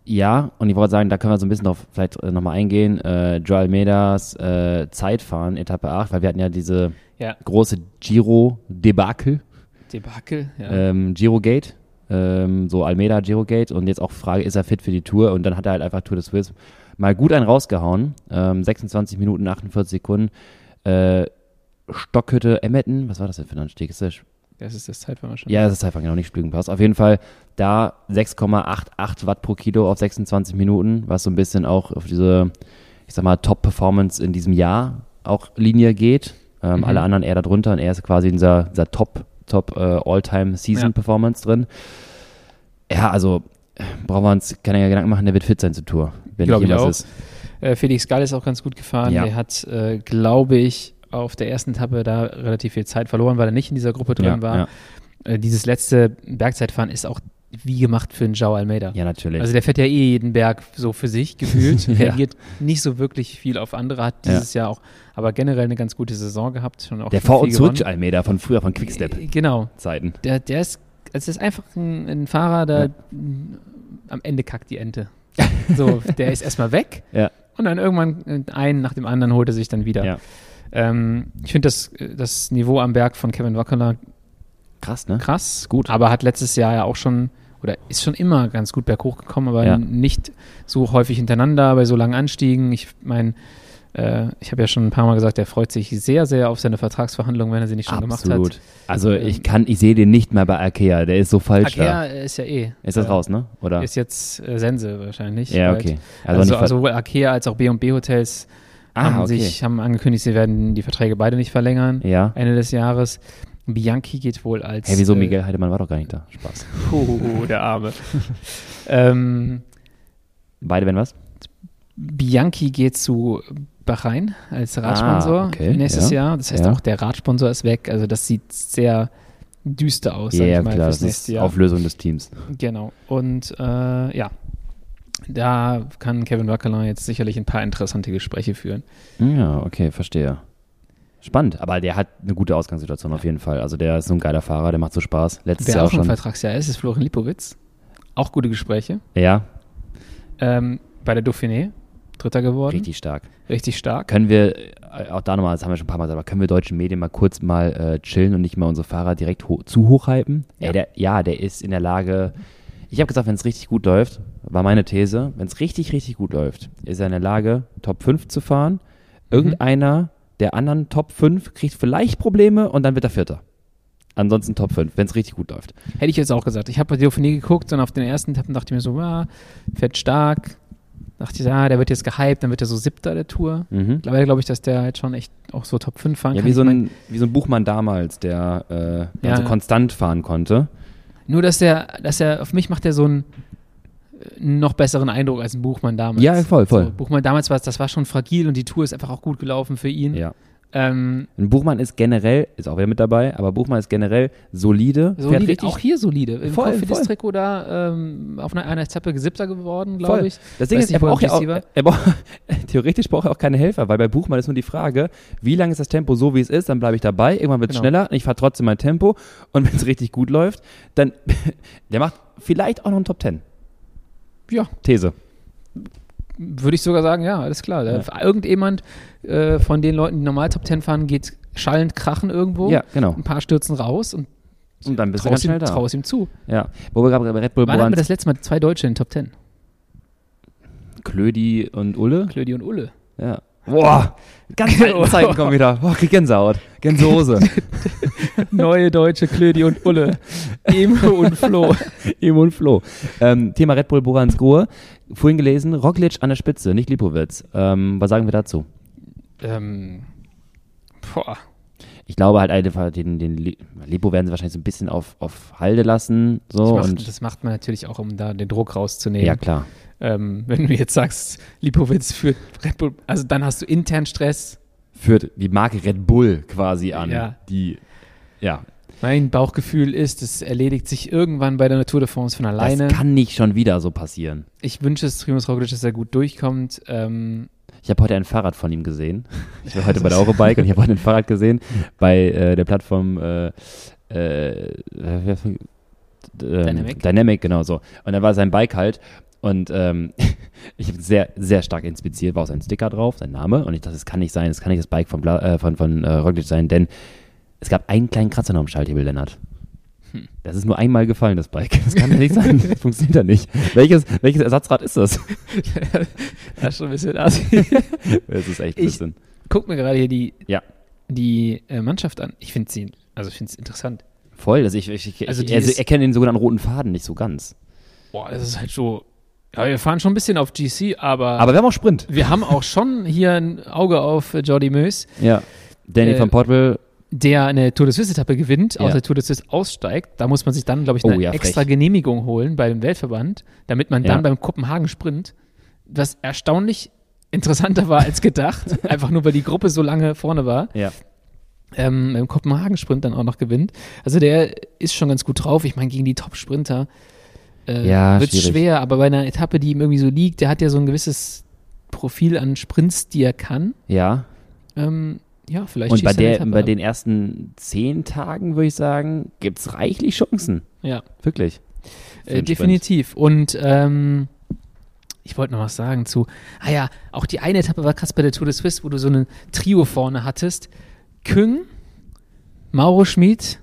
Ja, und ich wollte sagen, da können wir so ein bisschen drauf vielleicht äh, nochmal eingehen. Äh, Joao Almeidas äh, Zeitfahren, Etappe acht, weil wir hatten ja diese Ja. große Giro-Debakel, Debakel, ja. ähm, Giro-Gate, ähm, so Almeida Giro-Gate und jetzt auch Frage, ist er fit für die Tour? Und dann hat er halt einfach Tour de Suisse mal gut einen rausgehauen, ähm, sechsundzwanzig Minuten, achtundvierzig Sekunden, äh, Stockhütte Emmetten, was war das denn für ein Anstieg? Ist das Das ist das Zeitfahren wahrscheinlich. Ja, das ist einfach genau nicht Splügenpass. Auf jeden Fall da sechs Komma achtundachtzig Watt pro Kilo auf sechsundzwanzig Minuten, was so ein bisschen auch auf diese, ich sag mal, Top-Performance in diesem Jahr auch Linie geht. Ähm, Mhm. Alle anderen eher darunter und er ist quasi in dieser, dieser Top, Top äh, All-Time-Season-Performance drin. Ja, also äh, brauchen wir uns keine Gedanken machen, der wird fit sein zur Tour, wenn Glaub nicht ich irgendwas auch. ist. Äh, Felix Gall ist auch ganz gut gefahren. Ja. Der hat, äh, glaube ich, auf der ersten Etappe da relativ viel Zeit verloren, weil er nicht in dieser Gruppe drin Ja, war. ja. Äh, dieses letzte Bergzeitfahren ist auch wie gemacht für einen Joao Almeida. Ja, natürlich. Also der fährt ja eh jeden Berg so für sich gefühlt, Ja. reagiert nicht so wirklich viel auf andere, hat dieses Jahr auch aber generell eine ganz gute Saison gehabt. Schon auch der schon Vor- und viel gewonnen. Zurück-Almeida von früher, von Quickstep-Zeiten. Äh, Genau. Der, der ist, es ist einfach ein, ein Fahrer, der Ja. m, am Ende kackt die Ente. So, der ist erstmal weg Ja. und dann irgendwann einen nach dem anderen holt er sich dann wieder. Ja. Ähm, ich finde das, das Niveau am Berg von Kevin Wackler Krass, ne? krass, Gut. aber hat letztes Jahr ja auch schon, oder ist schon immer ganz gut berghoch gekommen, aber Ja. nicht so häufig hintereinander bei so langen Anstiegen. Ich meine, äh, ich habe ja schon ein paar Mal gesagt, er freut sich sehr, sehr auf seine Vertragsverhandlungen, wenn er sie nicht schon gemacht Absolut. hat. Also Ähm, ich kann, ich sehe den nicht mehr bei Arkea, der ist so falsch Akea ist ja eh. da. Ist das äh, raus, ne? Oder? Ist jetzt äh, Sense wahrscheinlich. Ja, bald. okay. Also, nicht also, ver- sowohl Akea als auch B und B Hotels ah, haben okay. sich haben angekündigt, sie werden die Verträge beide nicht verlängern Ja. Ende des Jahres. Bianchi geht wohl als. Hey, wieso äh, Miguel Heidemann war doch gar nicht da? Spaß. Oh, der Arme. ähm, Beide, wenn was? Bianchi geht zu Bahrain als Radsponsor Ah, okay, nächstes ja. Jahr. Das heißt Ja. auch, der Radsponsor ist weg. Also das sieht sehr düster aus, Ja, sag ja, ich mal, klar, fürs das nächste ist Jahr. Auflösung des Teams. Genau. Und äh, ja, da kann Kevin Wackler jetzt sicherlich ein paar interessante Gespräche führen. Ja, okay, verstehe. Spannend, aber der hat eine gute Ausgangssituation auf jeden Fall. Also der ist so ein geiler Fahrer, der macht so Spaß. Letztes Wer Jahr auch auch im schon. Vertragsjahr ist, ist Florian Lipowitz. Auch gute Gespräche. Ja, Ähm, bei der Dauphiné, Dritter geworden. richtig stark. Richtig stark. Können wir, äh, auch da nochmal, das haben wir schon ein paar Mal gesagt, aber können wir deutschen Medien mal kurz mal äh, chillen und nicht mal unsere Fahrer direkt ho- zu hoch hypen? Ja. Ey, der, ja, der ist in der Lage, ich habe gesagt, wenn es richtig gut läuft, war meine These, wenn es richtig, richtig gut läuft, ist er in der Lage, Top fünf zu fahren. Irgendeiner der anderen Top fünf kriegt vielleicht Probleme und dann wird er Vierter. Ansonsten Top fünf, wenn es richtig gut läuft. Hätte ich jetzt auch gesagt. Ich habe bei Dauphiné geguckt und auf den ersten Etappen dachte ich mir so, ah, fährt stark. Dachte ich, ah, der wird jetzt gehypt, dann wird er so Siebter der Tour. Mhm. Mittlerweile glaube ich, dass der halt schon echt auch so Top fünf fahren Ja, kann. wie so, Ich mein, ein, wie so ein Buchmann damals, der äh, Ja. so konstant fahren konnte. nur, dass der, dass er, auf mich macht er so einen äh, noch besseren Eindruck als ein Buchmann damals. Ja, voll, voll. So, Buchmann damals war das war schon fragil und die Tour ist einfach auch gut gelaufen für ihn. Ja. Ähm, Ein Buchmann ist generell, ist auch wieder mit dabei, aber Buchmann ist generell solide, fährt solide, richtig. auch hier solide. Im Voll, voll. Trikot da ähm, auf einer, einer Etappe Siebter geworden, glaube Voll. ich. Das Ding Weiß ist, nicht, er wo braucht ja auch, G C war. er braucht, theoretisch braucht er auch keine Helfer, weil bei Buchmann ist nur die Frage, wie lange ist das Tempo so, wie es ist, dann bleibe ich dabei, irgendwann wird es Genau. schneller, ich fahre trotzdem mein Tempo und wenn es richtig gut läuft, dann, der macht vielleicht auch noch einen Top Ten. Ja, These. würde ich sogar sagen, ja, alles klar. Ja. Da- Irgendjemand äh, von den Leuten, die normal Top Ten fahren, geht schallend krachen irgendwo. Ja, genau. Ein paar stürzen raus und Und dann bist du ganz traust ihm, schnell da. traust ihm zu. Ja. Wo wir gerade bei Red Bull Wann hatten wir Borans, das letzte Mal zwei Deutsche in Top Ten? Klödi und Ulle. Klödi und Ulle. Ja. Boah, ganz alten Zeiten kommen wieder. Boah, krieg Gänsehaut. Gänsehose. Neue Deutsche, Klödi und Ulle. Emo und Flo. Emo und Flo. Ähm, Thema Red Bull Boranskoe. Vorhin gelesen, Roglic an der Spitze, nicht Lipowitz. Ähm, was sagen wir dazu? Ähm, boah. Ich glaube halt einfach, den, den Li- Lipo werden sie wahrscheinlich so ein bisschen auf, auf Halde lassen. So, Das macht, und das macht man natürlich auch, um da den Druck rauszunehmen. ja, klar. Ähm, wenn du jetzt sagst, Lipowitz führt Red Bull, also dann hast du intern Stress. Führt die Marke Red Bull quasi an. Ja. Die, ja. Mein Bauchgefühl ist, es erledigt sich irgendwann bei der Tour de France von alleine. Das kann nicht schon wieder so passieren. Ich wünsche es Primož Roglic, dass er gut durchkommt. Ähm, Ich habe heute ein Fahrrad von ihm gesehen. Ich war heute bei der Eurobike und ich habe heute ein Fahrrad gesehen bei äh, der Plattform äh, äh, äh, Dynamic. Dynamic, genau so. Und da war sein Bike halt Und ähm, ich habe sehr, sehr stark inspiziert, war auch sein Sticker drauf, sein Name. Und ich dachte, das kann nicht sein, das kann nicht das Bike von, Bla, äh, von, von äh, Roglic sein, denn es gab einen kleinen Kratzer noch im Schalthebel, Lennart. Hm. Das ist nur einmal gefallen, das Bike. Das kann ja nicht sein, das funktioniert ja nicht. Welches, welches Ersatzrad ist das? Das ist schon ein bisschen assi. Das ist echt ein bisschen. Ich guck mir gerade hier die, ja. die äh, Mannschaft an. Ich finde sie, also ich finde es interessant. Voll, also ich, ich, ich, also ich also erkenne den sogenannten roten Faden nicht so ganz. Boah, das ist halt so. Ja, wir fahren schon ein bisschen auf G C, aber. Aber wir haben auch Sprint. Wir haben auch schon hier ein Auge auf äh, Jordi Meus. Ja. Danny äh, van Poppel. Der eine Tour de Suisse-Etappe gewinnt, ja. aus der Tour de Suisse aussteigt. Da muss man sich dann, glaube ich, eine oh, ja, extra frech. Genehmigung holen bei dem Weltverband, damit man dann ja. beim Kopenhagen-Sprint, was erstaunlich interessanter war als gedacht, einfach nur, weil die Gruppe so lange vorne war, ja. ähm, beim Kopenhagen-Sprint dann auch noch gewinnt. Also der ist schon ganz gut drauf. Ich meine, gegen die Top-Sprinter äh, ja, wird es schwer, aber bei einer Etappe, die ihm irgendwie so liegt, der hat ja so ein gewisses Profil an Sprints, die er kann. Ja. Ähm, ja, vielleicht. Und bei, der, bei den ersten zehn Tagen, würde ich sagen, gibt es reichlich Chancen. Ja. Wirklich. Äh, definitiv. Und ähm, ich wollte noch was sagen zu, ah ja, auch die eine Etappe war krass bei der Tour de Suisse, wo du so ein Trio vorne hattest. Küng, Mauro Schmid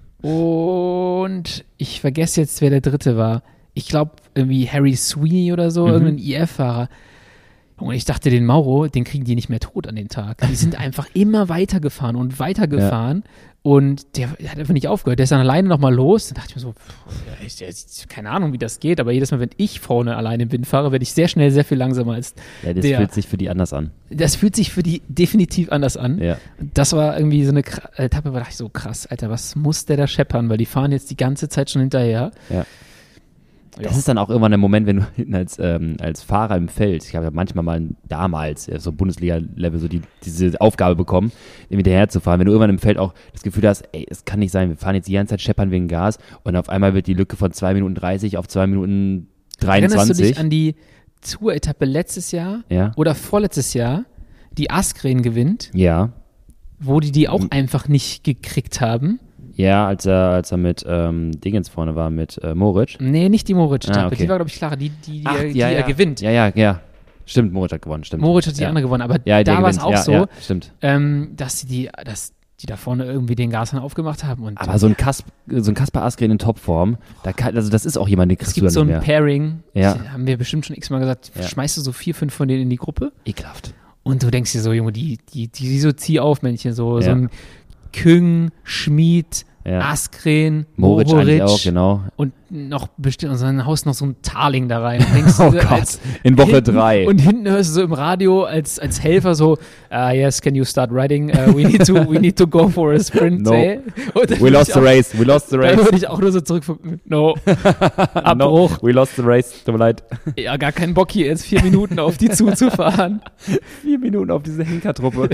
und ich vergesse jetzt, wer der dritte war. Ich glaube, irgendwie Harry Sweeney oder so, mhm. irgendein I F-Fahrer. Und ich dachte, den Mauro, den kriegen die nicht mehr tot an den Tag. Die sind einfach immer weitergefahren und weitergefahren. Ja. Und der, der hat einfach nicht aufgehört. Der ist dann alleine nochmal los. Dann dachte ich mir so, pff, ich, ich, keine Ahnung, wie das geht. Aber jedes Mal, wenn ich vorne alleine im Wind fahre, werde ich sehr schnell sehr viel langsamer als Ja, das der. fühlt sich für die anders an. Das fühlt sich für die definitiv anders an. Ja. Das war irgendwie so eine Etappe, da dachte ich so, krass, Alter, was muss der da scheppern? Weil die fahren jetzt die ganze Zeit schon hinterher. Ja. Das ja. ist dann auch irgendwann der Moment, wenn du hinten als, ähm, als Fahrer im Feld, ich habe ja manchmal mal damals, so Bundesliga-Level, so die, diese Aufgabe bekommen, dem hinterher zu fahren, wenn du irgendwann im Feld auch das Gefühl hast, ey, es kann nicht sein, wir fahren jetzt die ganze Zeit scheppern wegen Gas und auf einmal wird die Lücke von zwei Minuten dreißig auf zwei Minuten dreiundzwanzig. Erinnerst du dich an die Tour-Etappe letztes Jahr ja. oder vorletztes Jahr, die Askren gewinnt? Ja. Wo die die auch mhm. einfach nicht gekriegt haben? Ja, als er, als er mit ähm, Dingens vorne war, mit äh, Moritz. Nee, nicht die Moritz-Etappe. Ah, okay. Die war, glaube ich, klarer. Die, die, die, Ach, die, ja, die ja. er gewinnt. Ja, ja, ja. Stimmt, Moritz hat gewonnen, stimmt. Moritz hat die ja. andere gewonnen, aber ja, da war es auch ja, so, ja, stimmt. Ähm, dass, die, dass die da vorne irgendwie den Gashahn aufgemacht haben. Und aber so ein, Kasp, so ein Kaspar Askren in Topform, da kann, also das ist auch jemand, den kriegst du dann nicht mehr. Es gibt so ein Pairing, ja. das haben wir bestimmt schon x-mal gesagt, ja. schmeißt du so vier, fünf von denen in die Gruppe. Ekelhaft. Und du denkst dir so, Junge, die, die, die, die so Zieh-auf-Männchen, so, ja. so ein Küng, Schmid, ja. Askren, Moritz eigentlich auch, genau. Und noch bestimmt, und dann haust noch so ein Tarling da rein. Denkst oh du, Gott, als, in Woche hinten, drei. Und hinten hörst du so im Radio als, als Helfer so, uh, yes, can you start riding? Uh, we need to, we need to go for a sprint. No. Eh? We lost the race, we lost the race. Da würde ich auch nur so zurückfunken. No. Abbruch. No, we lost the race, tut mir leid. Ja, gar keinen Bock hier jetzt vier Minuten auf die zuzufahren. Vier Minuten auf diese Henkertruppe.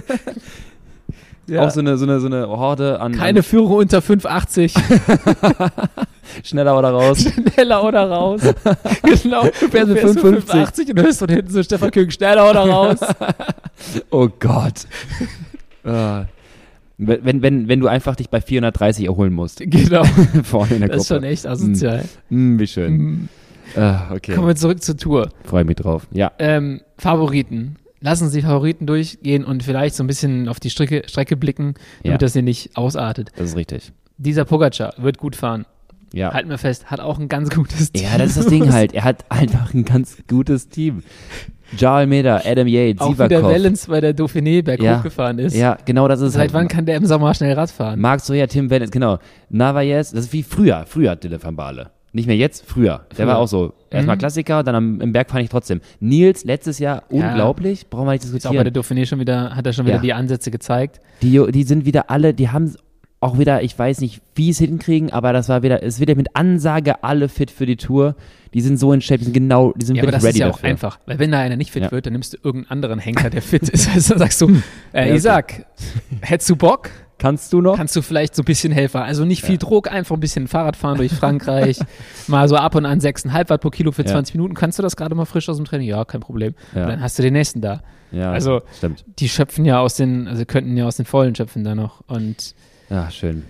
Ja. Auch so eine, so eine, so eine Horde an... Keine an Führung unter fünf achtzig. Schneller oder raus. Schneller oder raus. Genau. Du fährst mit fünf achtzig und hörst von hinten so Stefan Küng, schneller oder raus. Oh Gott. uh. Wenn, wenn, wenn du einfach dich bei vierhundertdreißig erholen musst. Genau. Vorne in der Gruppe. Das ist schon echt asozial. Mm, wie schön. Mm. Uh, okay. Kommen wir zurück zur Tour. Freue mich drauf. Ja. Ähm, Favoriten. Lassen Sie die Favoriten durchgehen und vielleicht so ein bisschen auf die Strecke, Strecke blicken, damit ja. das hier nicht ausartet. Das ist richtig. Dieser Pogacar wird gut fahren. Ja. Halten wir fest, hat auch ein ganz gutes Team. Ja, das ist das Ding halt. Er hat einfach ein ganz gutes Team. Joao Almeida, Adam Yates, auch Sivakov. Auch wie der Wellens bei der Dauphiné berghoch ja. gefahren ist. Ja, genau das ist Seit halt. wann kann der im Sommer schnell Rad fahren? Marc Soler, Tim Wellens, genau. Navaez, das ist wie früher. Früher Dylan van Baarle. Nicht mehr jetzt, früher. Der früher. war auch so. Erstmal mhm. Klassiker, dann am, im Berg fand ich trotzdem. Nils, letztes Jahr, ja. unglaublich, brauchen wir nicht diskutieren. Ist auch bei der Dauphiné schon wieder, hat er schon wieder ja. die Ansätze gezeigt. Die, die sind wieder alle, die haben auch wieder, ich weiß nicht, wie es hinkriegen, aber das war wieder, es wird ja mit Ansage alle fit für die Tour. Die sind so in Shape, die sind genau, die sind ja, wirklich aber das ready ist ja dafür. auch einfach, weil wenn da einer nicht fit ja. wird, dann nimmst du irgendeinen anderen Henker, der fit ist. Also dann sagst du, äh, ja, Isaac, hättest du Bock? Kannst du noch? Kannst du vielleicht so ein bisschen helfen. Also nicht viel ja. Druck, einfach ein bisschen Fahrrad fahren durch Frankreich. Mal so ab und an sechs Komma fünf Watt pro Kilo für zwanzig ja. Minuten. Kannst du das gerade mal frisch aus dem Training? Ja, kein Problem. Ja. Und dann hast du den nächsten da. Ja, also stimmt. Die schöpfen ja aus den, also könnten ja aus den Vollen schöpfen da noch. Und ja, schön.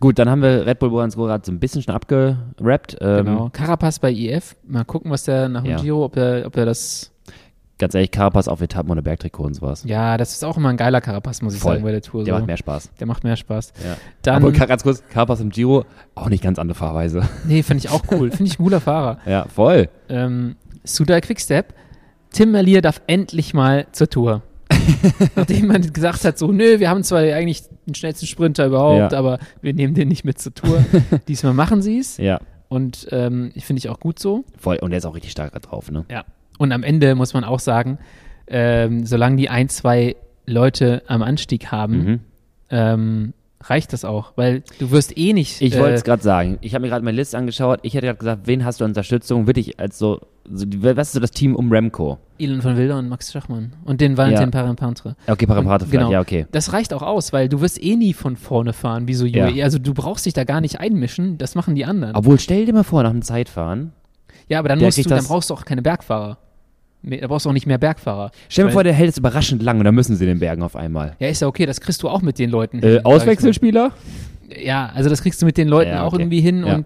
Gut, dann haben wir Red Bull Boransko-Rad so ein bisschen schon abgerappt. Ähm, Genau. Carapaz bei I F. Mal gucken, was der nach dem Ja. Giro, ob er, ob er das. Ganz ehrlich, Carapaz auf Etappen ohne Bergtrikot und sowas. Ja, das ist auch immer ein geiler Carapaz, muss ich Voll. sagen, bei der Tour. Der so. macht mehr Spaß. Der macht mehr Spaß. Ja. Dann, Aber ganz kurz, Carapaz im Giro, auch nicht ganz andere Fahrweise. nee, finde ich auch cool. Finde ich ein cooler Fahrer. Ja, voll. Ähm, Sudal Quickstep. Tim Merlier darf endlich mal zur Tour. Nachdem man gesagt hat, so, nö, wir haben zwar eigentlich den schnellsten Sprinter überhaupt, Ja. aber wir nehmen den nicht mit zur Tour. Diesmal machen sie es. Ja, Und ähm, ich finde ich auch gut so. voll. Und der ist auch richtig stark da drauf, ne? Ja. Und am Ende muss man auch sagen, ähm, solange die ein, zwei Leute am Anstieg haben, Mhm. ähm, reicht das auch, weil du wirst eh nicht. Ich äh, wollte es gerade sagen. Ich habe mir gerade meine Liste angeschaut. Ich hätte gerade gesagt, wen hast du an Unterstützung? Wirklich als so, so die- was ist so das Team um Remco? Elon von Wilder und Max Schachmann und den Valentin Ja. Parampintre. Okay, Parampate Und- vielleicht, genau. ja, okay. Das reicht auch aus, weil du wirst eh nie von vorne fahren, wie so U A E. Ja. Also du brauchst dich da gar nicht einmischen, das machen die anderen. Obwohl, stell dir mal vor, nach dem Zeitfahren. ja, aber dann der musst du, kriegt dann das- brauchst du auch keine Bergfahrer. Nee, Da brauchst du auch nicht mehr Bergfahrer. Stell dir Weil- vor, der hält es überraschend lang und dann müssen sie in den Bergen auf einmal. Ja, ist ja okay, das kriegst du auch mit den Leuten. Äh, hin, sag ich mal. Auswechselspieler? Ja, also das kriegst du mit den Leuten Ja, auch okay. irgendwie hin Ja. und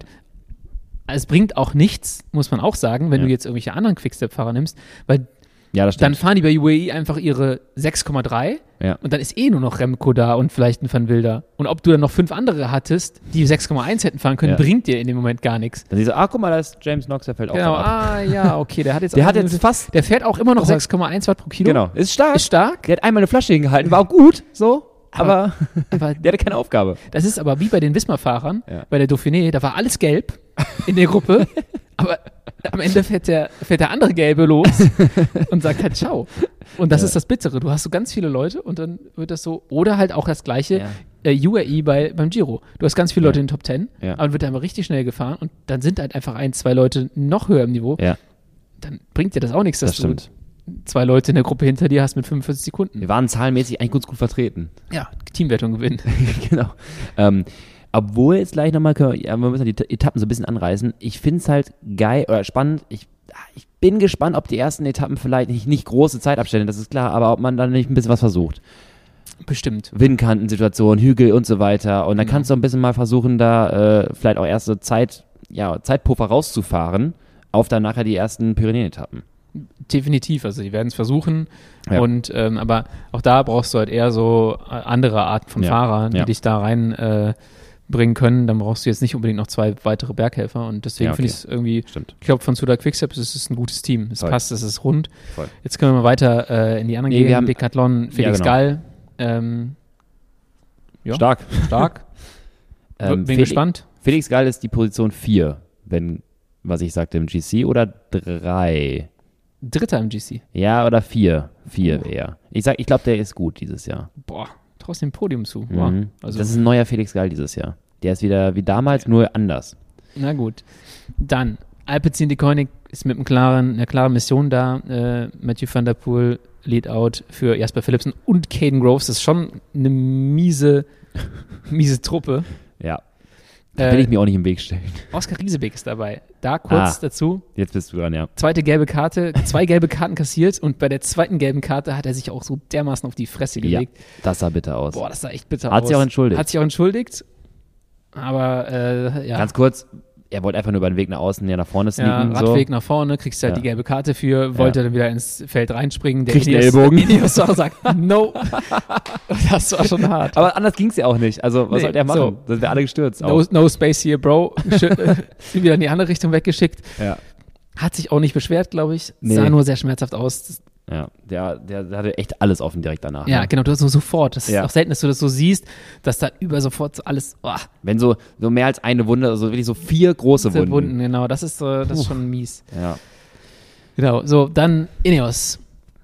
es bringt auch nichts, muss man auch sagen, wenn Ja. du jetzt irgendwelche anderen Quickstep-Fahrer nimmst, weil Ja, das dann stimmt. fahren die bei U A E einfach ihre sechs Komma drei Ja. und dann ist eh nur noch Remco da und vielleicht ein Van Wilder. Und ob du dann noch fünf andere hattest, die sechs Komma eins hätten fahren können, Ja. bringt dir in dem Moment gar nichts. Dann siehst du, ah, guck mal, da ist James Knox, der fällt auch Genau, ab. ah ja, okay, der hat jetzt Der auch hat eine jetzt Minute- fast, der fährt auch immer noch Oh. sechs Komma eins Watt pro Kilo. genau, ist stark. Ist stark, Der hat einmal eine Flasche hingehalten, war auch gut, so, aber, aber der hatte keine Aufgabe. das ist aber wie bei den Wismar-Fahrern, Ja. bei der Dauphiné, da war alles gelb in der Gruppe, aber am Ende fährt der, fährt der andere Gelbe los und sagt halt Ciao. Und das Ja. ist das Bittere. Du hast so ganz viele Leute und dann wird das so, oder halt auch das gleiche Ja. äh, U A E bei, beim Giro. Du hast ganz viele Leute Ja. in den Top Ten, Ja. aber dann wird einmal richtig schnell gefahren und dann sind halt einfach ein, zwei Leute noch höher im Niveau. Ja, Dann bringt dir das auch nichts, dass das stimmt. du zwei Leute in der Gruppe hinter dir hast mit fünfundvierzig Sekunden. Wir waren zahlenmäßig eigentlich ganz gut vertreten. Ja, Teamwertung gewinnen. genau. Ähm, obwohl jetzt gleich nochmal, ja, wir müssen die Eta- Etappen so ein bisschen anreißen. Ich finde es halt geil oder spannend. Ich, ich bin gespannt, ob die ersten Etappen vielleicht nicht, nicht große Zeitabstände, das ist klar, aber ob man dann nicht ein bisschen was versucht. Bestimmt. Windkantensituation, Hügel und so weiter. Und dann Genau. kannst du ein bisschen mal versuchen, da äh, vielleicht auch erste Zeit, ja, Zeitpuffer rauszufahren auf dann nachher die ersten Pyrenäen-Etappen. Definitiv, also die werden es versuchen. Ja. Und ähm, aber auch da brauchst du halt eher so äh, andere Arten von Ja. Fahrern, die Ja. dich da rein äh, bringen können. Dann brauchst du jetzt nicht unbedingt noch zwei weitere Berghelfer. Und deswegen Ja, okay. finde ich es irgendwie, Stimmt. ich glaube von Suda Quickstep, es ist ein gutes Team. Es Voll. passt, es ist rund. Voll. Jetzt können wir mal weiter äh, in die anderen Nee, wir gehen. haben- Decathlon, Felix genau. Gall. Ähm, ja, Stark. stark. Ähm, Bin Felix, gespannt. Felix Gall ist die Position vier, wenn, was ich sagte, im G C oder drei. Dritter im G C. Ja, oder vier. Vier eher. Ich sag, ich glaube, der ist gut dieses Jahr. Boah, traust dem Podium zu. Wow. Mhm. Also, das ist ein neuer Felix Gall dieses Jahr. Der ist wieder wie damals, nur anders. Na gut. Dann, Alpecin de Koenig ist mit einem klaren, einer klaren Mission da. Äh, Matthew van der Poel, Lead-Out für Jasper Philipsen und Caden Groves. Das ist schon eine miese, miese Truppe. Ja. Da will Äh, ich mir auch nicht im Weg stellen. Oskar Riesebeck ist dabei. Da kurz Ah. dazu. Jetzt bist du dran, ja. Zweite gelbe Karte, zwei gelbe Karten kassiert und bei der zweiten gelben Karte hat er sich auch so dermaßen auf die Fresse Ja, gelegt. das sah bitter aus. Boah, das sah echt bitter Hat aus. sich auch entschuldigt. Hat sich auch entschuldigt. Aber, äh, ja. Ganz kurz, er wollte einfach nur über den Weg nach außen, ja nach vorne Ja, sneaken. Radweg so. nach vorne, kriegst du halt Ja. die gelbe Karte für, wollte Ja. dann wieder ins Feld reinspringen. Der Kriegt einen Ineos- Ellbogen. Ineos-Fahrer sagt, no. Das war schon hart. Aber anders ging es ja auch nicht. Also, was Nee, sollte er machen? so. Da sind wir alle gestürzt. No, Auch. no space here, bro. Sch- äh, wieder in die andere Richtung weggeschickt. Ja. Hat sich auch nicht beschwert, glaube ich. Nee. Sah nur sehr schmerzhaft aus. Das, Ja, der, der, der hatte echt alles offen direkt danach. ja, ne? genau, du hast so sofort. Das Ja. ist auch selten, dass du das so siehst, dass da über sofort so alles, oh, Wenn so, so mehr als eine Wunde, also wirklich so vier große diese Wunden. Wunden, genau, das ist, so, das ist Puh. schon mies. Ja. Genau, so, dann Ineos.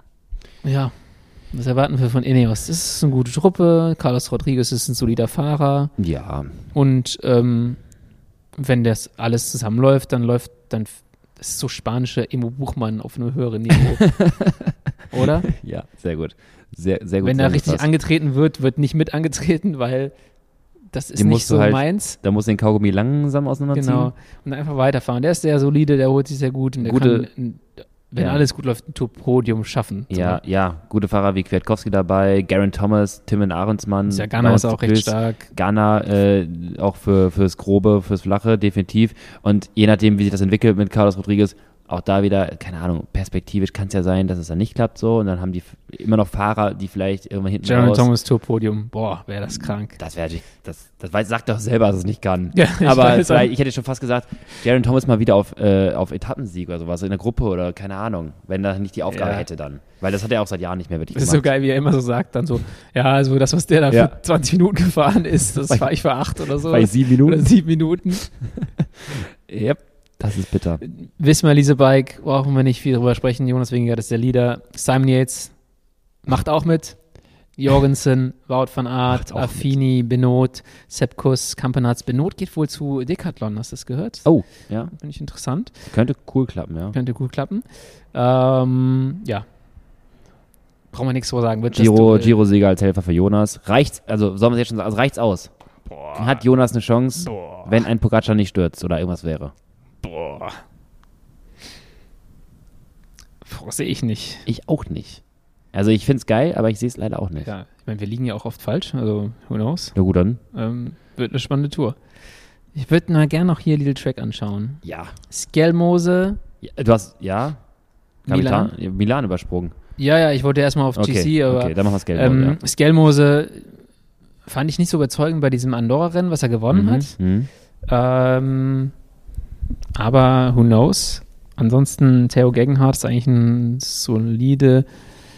Ja, was erwarten wir von Ineos? Das ist eine gute Truppe, Carlos Rodriguez ist ein solider Fahrer Ja. und ähm, wenn das alles zusammenläuft, dann läuft dann, das ist so spanische Emo Buchmann auf einem höheren Niveau, oder? Ja, sehr gut. Sehr, sehr gut. Wenn da richtig zusammengefasst. angetreten wird, wird nicht mit angetreten, weil das ist Den nicht musst du so halt meins. Da muss den Kaugummi langsam auseinanderziehen. Genau. Und einfach weiterfahren. Der ist sehr solide, der holt sich sehr gut und der Gute- kann, wenn ja. alles gut läuft, ein Tour-Podium schaffen. Ja, so. ja, gute Fahrer wie Kwiatkowski dabei, Geraint Thomas, Timon Ahrensmann. Ja, Ganna ist auch recht stark. Ganna äh, auch für, fürs Grobe, fürs Flache, definitiv. Und je nachdem, wie sich das entwickelt mit Carlos Rodriguez, auch da wieder, keine Ahnung, perspektivisch kann es ja sein, dass es dann nicht klappt so und dann haben die f- immer noch Fahrer, die vielleicht irgendwann hinten Geraint raus... Thomas Tour-Podium, boah, wäre das krank. Das wäre, das, das weiß, sagt doch selber, dass es nicht kann. Ja, ich aber weiß auch. ich hätte schon fast gesagt, Geraint Thomas mal wieder auf, äh, auf Etappensieg oder sowas, in der Gruppe oder keine Ahnung, wenn er nicht die Aufgabe Ja. hätte dann. Weil das hat er auch seit Jahren nicht mehr wirklich Das ist gemacht. so geil, wie er immer so sagt, dann so, ja, also das, was der da Ja. für zwanzig Minuten gefahren ist, das fahre ich für acht oder so. Bei sieben Minuten. Oder sieben Minuten. Yep, das ist bitter. Wismar Lease Bike, brauchen wir nicht viel drüber sprechen. Jonas Wingegaard ist der Leader. Simon Yates macht auch mit. Jorgensen, Wout van Aert, Macht auch Affini, Benoot, Sepp Kuss, Campenaerts. Benoot geht wohl zu Decathlon, hast du das gehört? Oh, ja, Finde ich interessant. könnte cool klappen, ja. Könnte gut klappen. Ähm, ja. Brauchen wir nichts zu sagen. Wird das Giro, Duell- Giro-Sieger als Helfer für Jonas. Reicht's, also sollen wir es jetzt schon sagen, also reicht's aus. Boah. Hat Jonas eine Chance, Boah. wenn ein Pogacar nicht stürzt oder irgendwas wäre? Boah. Boah, sehe ich nicht. Ich auch nicht. Also ich find's geil, aber ich sehe es leider auch nicht. Ja, ich meine, wir liegen ja auch oft falsch, also who knows. Na gut, dann. Ähm, wird eine spannende Tour. Ich würde mal gerne noch hier Little Track anschauen. Ja. Skelmose. ja. Du hast, ja? Milan? Milan, Milan übersprungen. Ja, ja, ich wollte erstmal auf Okay, G C, aber okay, dann machen wir Skelmose, ähm, Skelmose fand ich nicht so überzeugend bei diesem Andorra-Rennen, was er gewonnen Mhm, hat. mhm. Ähm, aber who knows? Ansonsten Theo Gegenhardt ist eigentlich ein solide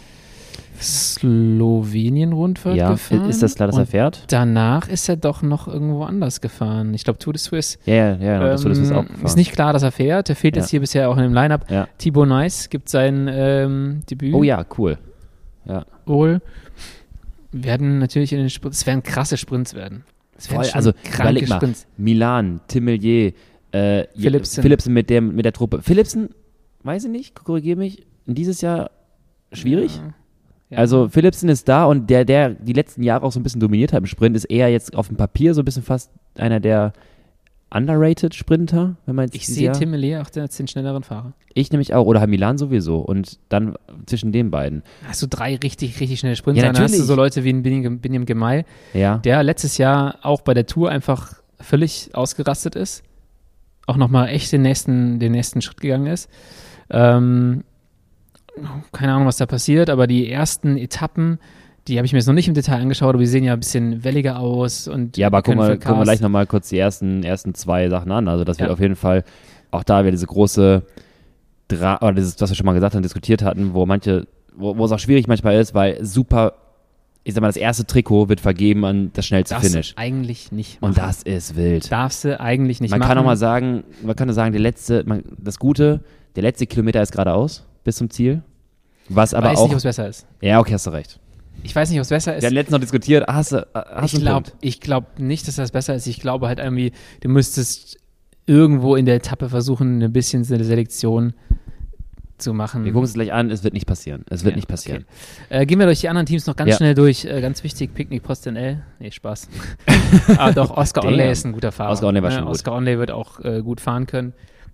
Slowenien-Rundfahrt Ja, gefahren. ist das klar, dass er Und fährt? danach ist er doch noch irgendwo anders gefahren. Ich glaube, Tour de Suisse. Ja, ja, ja, das Ähm, ähm, ist auch gefahren. ist nicht klar, dass er fährt. Der fehlt Ja. jetzt hier bisher auch in dem Line-Up. Ja. Thibaut Nice gibt sein ähm, Debüt. Oh ja, cool. Ja. Wohl. Werden natürlich in den Sprints, es werden krasse Sprints werden. Es werden Voll, schon also kranke überleg mal, Sprints. Milan, Timelier, äh, Philipsen. Philipsen mit, dem, mit der Truppe. Philipsen, weiß ich nicht, korrigiere mich, dieses Jahr schwierig. Ja. Ja. Also Philipsen ist da und der, der die letzten Jahre auch so ein bisschen dominiert hat im Sprint, ist eher jetzt auf dem Papier so ein bisschen fast einer der underrated Sprinter, wenn man jetzt ich dieses sehe Jahr- Tim Mele auch als den schnelleren Fahrer. Ich nämlich auch, oder halt Milan sowieso und dann zwischen den beiden. Hast du drei richtig, richtig schnelle Sprinter, Ja, dann hast du natürlich. so Leute wie ein Binyam Binyam Gemay, Ja, der letztes Jahr auch bei der Tour einfach völlig ausgerastet ist. Auch nochmal echt den nächsten, den nächsten Schritt gegangen ist. Ähm, keine Ahnung, was da passiert, aber die ersten Etappen, die habe ich mir jetzt noch nicht im Detail angeschaut, aber die sehen ja ein bisschen welliger aus. Und ja aber gucken können wir, für gucken wir Cars- gleich nochmal kurz die ersten, ersten zwei Sachen an. Also das wird Ja. auf jeden Fall auch da wieder diese große, Dra oder dieses, was wir schon mal gesagt haben, diskutiert hatten, wo manche, wo, wo es auch schwierig manchmal ist, weil super, ich sag mal, das erste Trikot wird vergeben an das schnellste Darfst Finish. du eigentlich nicht machen. Und das ist wild. darfst du eigentlich nicht Man machen. kann auch mal sagen, man kann nur sagen, der letzte, man, das Gute, der letzte Kilometer ist geradeaus bis zum Ziel. Was aber weiß auch. nicht, ob es besser ist. Ja, okay, hast du recht. Ich weiß nicht, ob es besser ist. Wir haben letztens noch diskutiert, hast du, hast ich du einen glaube Punkt? ich glaub nicht, dass das besser ist. Ich glaube halt irgendwie, du müsstest irgendwo in der Etappe versuchen, ein bisschen eine Selektion zu machen. Wir gucken es gleich an, es wird nicht passieren. Es wird Ja, nicht passieren. Okay. Äh, gehen wir durch die anderen Teams noch ganz Ja. schnell durch. Äh, ganz wichtig, Picknick Postenl. Nee, Spaß. Aber doch, Oscar Damn. Onley ist ein guter Fahrer. Oscar Onley war Ne, schon gut. Oscar Onley wird auch äh, gut fahren können.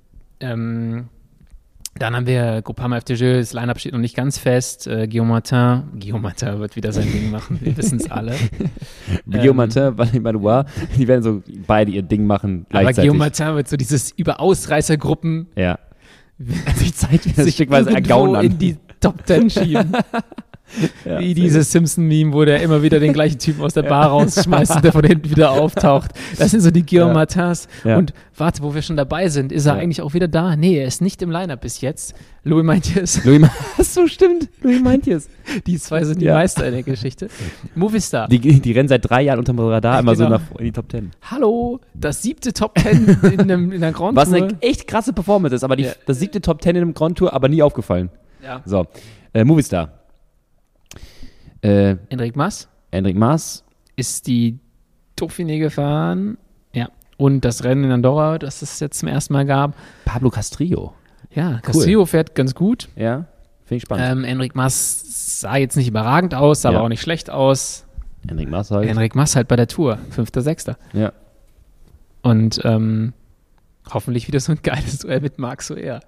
Ähm, dann haben wir Groupama F D J, das Line-Up steht noch nicht ganz fest. Äh, Guillaume Martin. Guillaume Martin wird wieder sein Ding machen. Wir wissen es alle. Guillaume Ähm, Martin, Valérie Manoir, die werden so beide ihr Ding machen Aber gleichzeitig. Guillaume Martin wird so dieses über Ausreißergruppen ja. sich Zeit wieder sich stückweise ergauen irgendwo an. in die Top Ten schieben. Ja, Wie dieses Simpson-Meme, wo der immer wieder den gleichen Typen aus der Bar rausschmeißt und der von hinten wieder auftaucht. Das sind so die Guillaume Ja. Martins. Ja. Und warte, wo wir schon dabei sind, ist er Ja. eigentlich auch wieder da? Nee, er ist nicht im Line-Up bis jetzt. Louis Meintjes, Louis Ma- so stimmt. Louis Meintjes. die zwei sind die Ja. Meister in der Geschichte. Movistar. Die, die rennen seit drei Jahren unterm Radar immer Genau. so nach in die Top Ten. Hallo, das siebte Top Ten in, einem, in der Grand Was Tour. eine echt krasse Performance ist, aber die, Ja. das siebte Top Ten in einem Grand Tour, aber nie aufgefallen. Ja. So, äh, Movistar. Äh, Enric Mas Enric Mas, ist die Dauphiné gefahren. Ja. Und das Rennen in Andorra, das es jetzt zum ersten Mal gab. Pablo Castrillo. Ja, Castillo fährt ganz gut. Ja, finde ich spannend. Ähm, Enric Mas sah jetzt nicht überragend aus, sah Ja. aber auch nicht schlecht aus. Enric Mas halt. Enric Mas halt bei der Tour, fünfter, sechster. Ja. Und ähm, hoffentlich wieder so ein geiles Duell mit Marc Soler.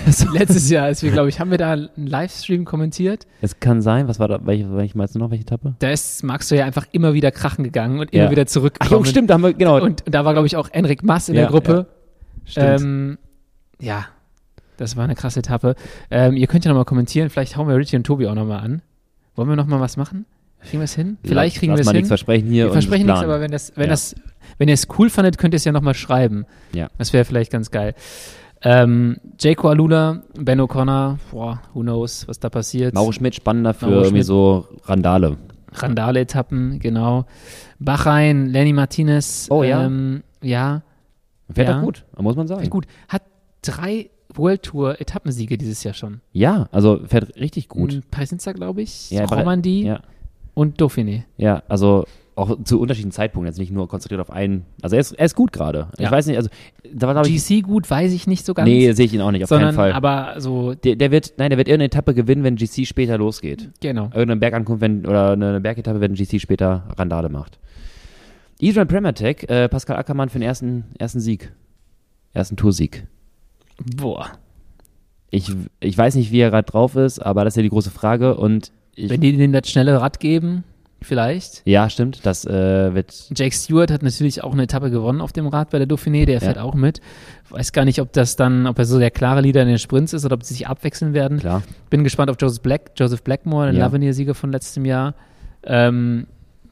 Letztes Jahr, als wir, glaube ich, haben wir da einen Livestream kommentiert. Es kann sein, was war da, welche, welche meinst du noch, welche Etappe? Da ist Max ja einfach immer wieder krachen gegangen und immer ja. wieder zurückgekommen. Ach jo, stimmt, da haben wir, genau. Und, und da war, glaube ich, auch Enric Mas in ja, der Gruppe. Ja, stimmt. Ähm, ja, das war eine krasse Etappe. Ähm, ihr könnt ja nochmal kommentieren, vielleicht hauen wir Richie und Tobi auch nochmal an. Wollen wir nochmal was machen? Kriegen wir es hin? Vielleicht kriegen wir es hin. Lass mal nichts versprechen hier. Wir versprechen nichts, aber wenn das, wenn ja. das, wenn ihr es cool fandet, könnt ihr es ja nochmal schreiben. Ja. Das wäre vielleicht ganz geil. Ähm, Jayco Alula, Ben O'Connor, boah, who knows, was da passiert. Mauro Schmidt, spannender für Mauro irgendwie Schmidt. so Randale. Randale-Etappen, genau. Bahrain, Lenny Martinez. Oh ja. Ähm, ja. Fährt ja. doch gut, muss man sagen. Fährt gut. Hat drei World Tour Etappensiege dieses Jahr schon. Ja, also fährt richtig gut. In Paris-Nizza, glaube ich, Ja, Romandie ja. und Dauphiné. Ja, also auch zu unterschiedlichen Zeitpunkten, jetzt nicht nur konzentriert auf einen. Also er ist, er ist gut gerade. Ja. Ich weiß nicht, also da war, G ich, C gut, weiß ich nicht so ganz. Nee, sehe ich ihn auch nicht, auf sondern, keinen Fall. aber so, Der, der wird, nein, der wird irgendeine Etappe gewinnen, wenn G C später losgeht. genau. Irgendeine Bergankunft wenn, oder eine Bergetappe, wenn G C später Randale macht. Adrian Prematek, äh, Pascal Ackermann für den ersten, ersten Sieg. Ersten Toursieg. Boah. Ich, ich weiß nicht, wie er gerade drauf ist, aber das ist ja die große Frage. Und ich, Wenn die denen das schnelle Rad geben, vielleicht. ja, stimmt, das äh, wird. Jake Stewart hat natürlich auch eine Etappe gewonnen auf dem Rad bei der Dauphiné, der fährt Ja. auch mit. Weiß gar nicht, ob das dann, ob er so der klare Leader in den Sprints ist oder ob sie sich abwechseln werden. Klar. Bin gespannt auf Joseph Black, Joseph Blackmore, den Ja. Lavenier-Sieger von letztem Jahr. Ähm,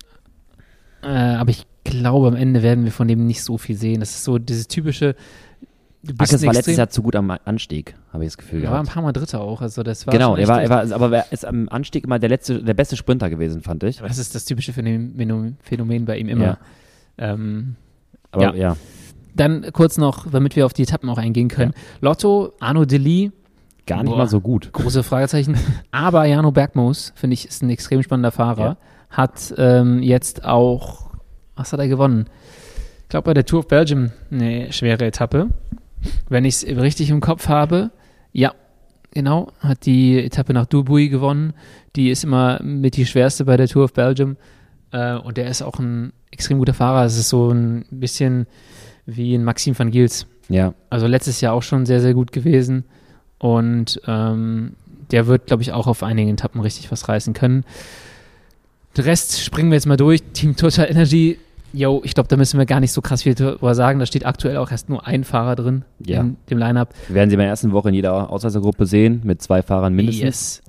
äh, aber ich glaube, am Ende werden wir von dem nicht so viel sehen. Das ist so dieses typische. Du bist Ackes ein war letztes extrem- Jahr zu gut am Anstieg, habe ich das Gefühl Er war ein gehabt. paar Mal Dritter auch, also das war Genau, schon er echt war, er echt- war, aber er ist am Anstieg immer der letzte, der beste Sprinter gewesen, fand ich. Aber das ist das typische Phänomen, Phänomen bei ihm immer. Ja. Ähm, Aber Ja. ja, dann kurz noch, damit wir auf die Etappen auch eingehen können. Lotto, Arno Deli, gar nicht Boah. mal so gut. große Fragezeichen. Aber Jarno Bergmoos, finde ich, ist ein extrem spannender Fahrer. Ja. Hat ähm, jetzt auch, was hat er gewonnen? Ich glaube bei der Tour of Belgium eine schwere Etappe. Wenn ich es richtig im Kopf habe, ja, genau, hat die Etappe nach Dubuis gewonnen. Die ist immer mit die schwerste bei der Tour of Belgium. Äh, und der ist auch ein extrem guter Fahrer. Es ist so ein bisschen wie ein Maxim van Giels. Ja, Also letztes Jahr auch schon sehr, sehr gut gewesen. Und ähm, der wird, glaube ich, auch auf einigen Etappen richtig was reißen können. Den Rest springen wir jetzt mal durch. Team Total Energy, yo, ich glaube, da müssen wir gar nicht so krass viel drüber sagen. Da steht aktuell auch erst nur ein Fahrer drin Ja. in dem Lineup. wir werden sie in der ersten Woche in jeder Ausreißergruppe sehen, mit zwei Fahrern mindestens. Yes.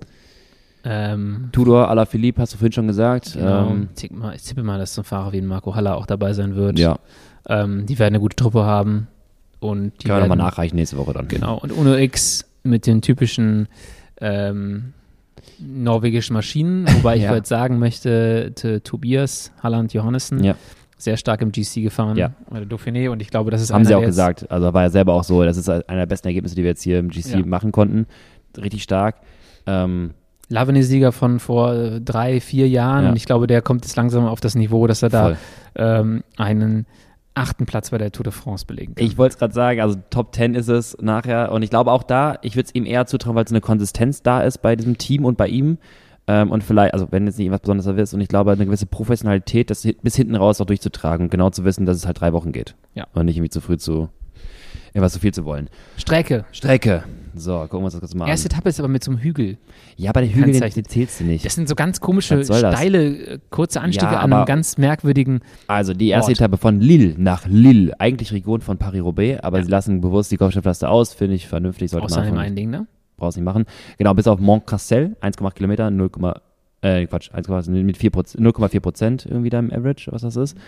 Ähm, Tudor, Alaphilippe, hast du vorhin schon gesagt. genau. Ähm, ich, tippe mal, ich tippe mal, dass so ein Fahrer wie ein Marco Haller auch dabei sein wird. ja, Ähm, die werden eine gute Truppe haben. Und die können wir werden, nochmal nachreichen nächste Woche dann. Genau, und Uno X mit den typischen ähm, norwegischen Maschinen, wobei ich Ja. heute sagen möchte, t- Tobias Halland Johannessen, Ja. sehr stark im G C gefahren, Ja. bei der Dauphiné, und ich glaube, das ist Haben einer, sie auch der jetzt- gesagt. Also war ja selber auch so, das ist einer der besten Ergebnisse, die wir jetzt hier im G C Ja. machen konnten. Richtig stark. Ähm, Lavenier-Sieger von vor äh, drei, vier Jahren, Ja. und ich glaube, der kommt jetzt langsam auf das Niveau, dass er da voll. ähm, einen achten Platz bei der Tour de France belegen kann. Ich wollte es gerade sagen, also Top Ten ist es nachher. Und ich glaube auch da, ich würde es ihm eher zutrauen, weil so eine Konsistenz da ist bei diesem Team und bei ihm. Ähm, und vielleicht, also wenn jetzt nicht irgendwas Besonderes ist, und ich glaube, eine gewisse Professionalität, das hi- bis hinten raus auch durchzutragen und genau zu wissen, dass es halt drei Wochen geht. Ja. Und nicht irgendwie zu früh zu, irgendwas zu viel zu wollen. Strecke. Strecke. So, gucken wir uns das kurz mal Erste an. Etappe ist aber mit so einem Hügel. Ja, aber der Hügel, den, Kennzeichen. den zählst du nicht. Das sind so ganz komische, Was soll das? steile, äh, kurze Anstiege Ja, an einem aber- ganz merkwürdigen. Also die erste Ort. Etappe von Lille nach Lille, eigentlich Region von Paris-Roubaix, aber Ja. sie lassen bewusst die Kopfsteinpflaster aus, finde ich vernünftig, sollte Außer man dem einfach einen Ding, ne? brauchst nicht machen. Genau, bis auf Montcastel, eins Komma acht Kilometer, null, äh, Quatsch, eins Komma acht, mit vier Prozent, null Komma vier Prozent irgendwie da im Average, was das ist.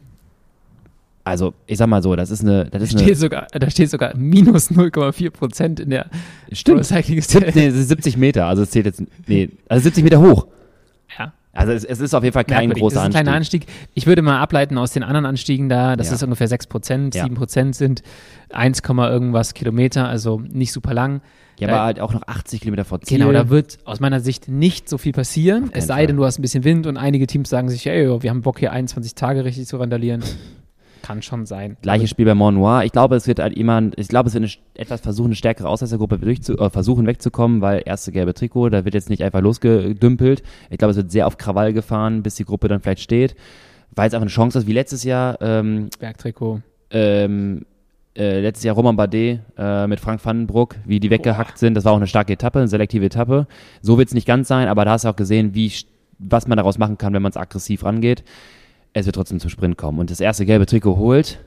Also, ich sag mal so, das ist eine, das Da ist eine, steht, sogar, da steht sogar minus null Komma vier Prozent in der Pro stimmt, Cycling Sieb- nee, es ist siebzig Meter, also es zählt jetzt, nee, also siebzig Meter hoch. Ja, Also es, es ist auf jeden Fall kein merkwürdig. großer Das ist ein kleiner Anstieg. Anstieg. Ich würde mal ableiten aus den anderen Anstiegen da, dass Ja. das ungefähr sechs Prozent, Ja. sieben Prozent sind, eins, irgendwas Kilometer, also nicht super lang. Ja, Da- aber halt auch noch achtzig Kilometer vor Ziel. Genau, da wird aus meiner Sicht nicht so viel passieren, Auf keinen es sei Fall. denn, du hast ein bisschen Wind, und einige Teams sagen sich, ey, wir haben Bock hier einundzwanzig Tage richtig zu randalieren. Kann schon sein. Gleiches Spiel bei Mont Noir. Ich glaube, es wird halt jemand, ich glaube, es wird eine, st- etwas versuchen, eine stärkere Ausreißergruppe durchzu, äh, versuchen wegzukommen, weil erste gelbe Trikot, da wird jetzt nicht einfach losgedümpelt. Ich glaube, es wird sehr auf Krawall gefahren, bis die Gruppe dann vielleicht steht, weil es einfach eine Chance ist, wie letztes Jahr, ähm, Bergtrikot. ähm, äh, letztes Jahr Romain Bardet äh, mit Frank Vandenbroek, wie die weggehackt Boah. sind. Das war auch eine starke Etappe, eine selektive Etappe. So wird es nicht ganz sein, aber da hast du auch gesehen, wie, was man daraus machen kann, wenn man es aggressiv rangeht. Es wird trotzdem zum Sprint kommen. Und das erste gelbe Trikot holt.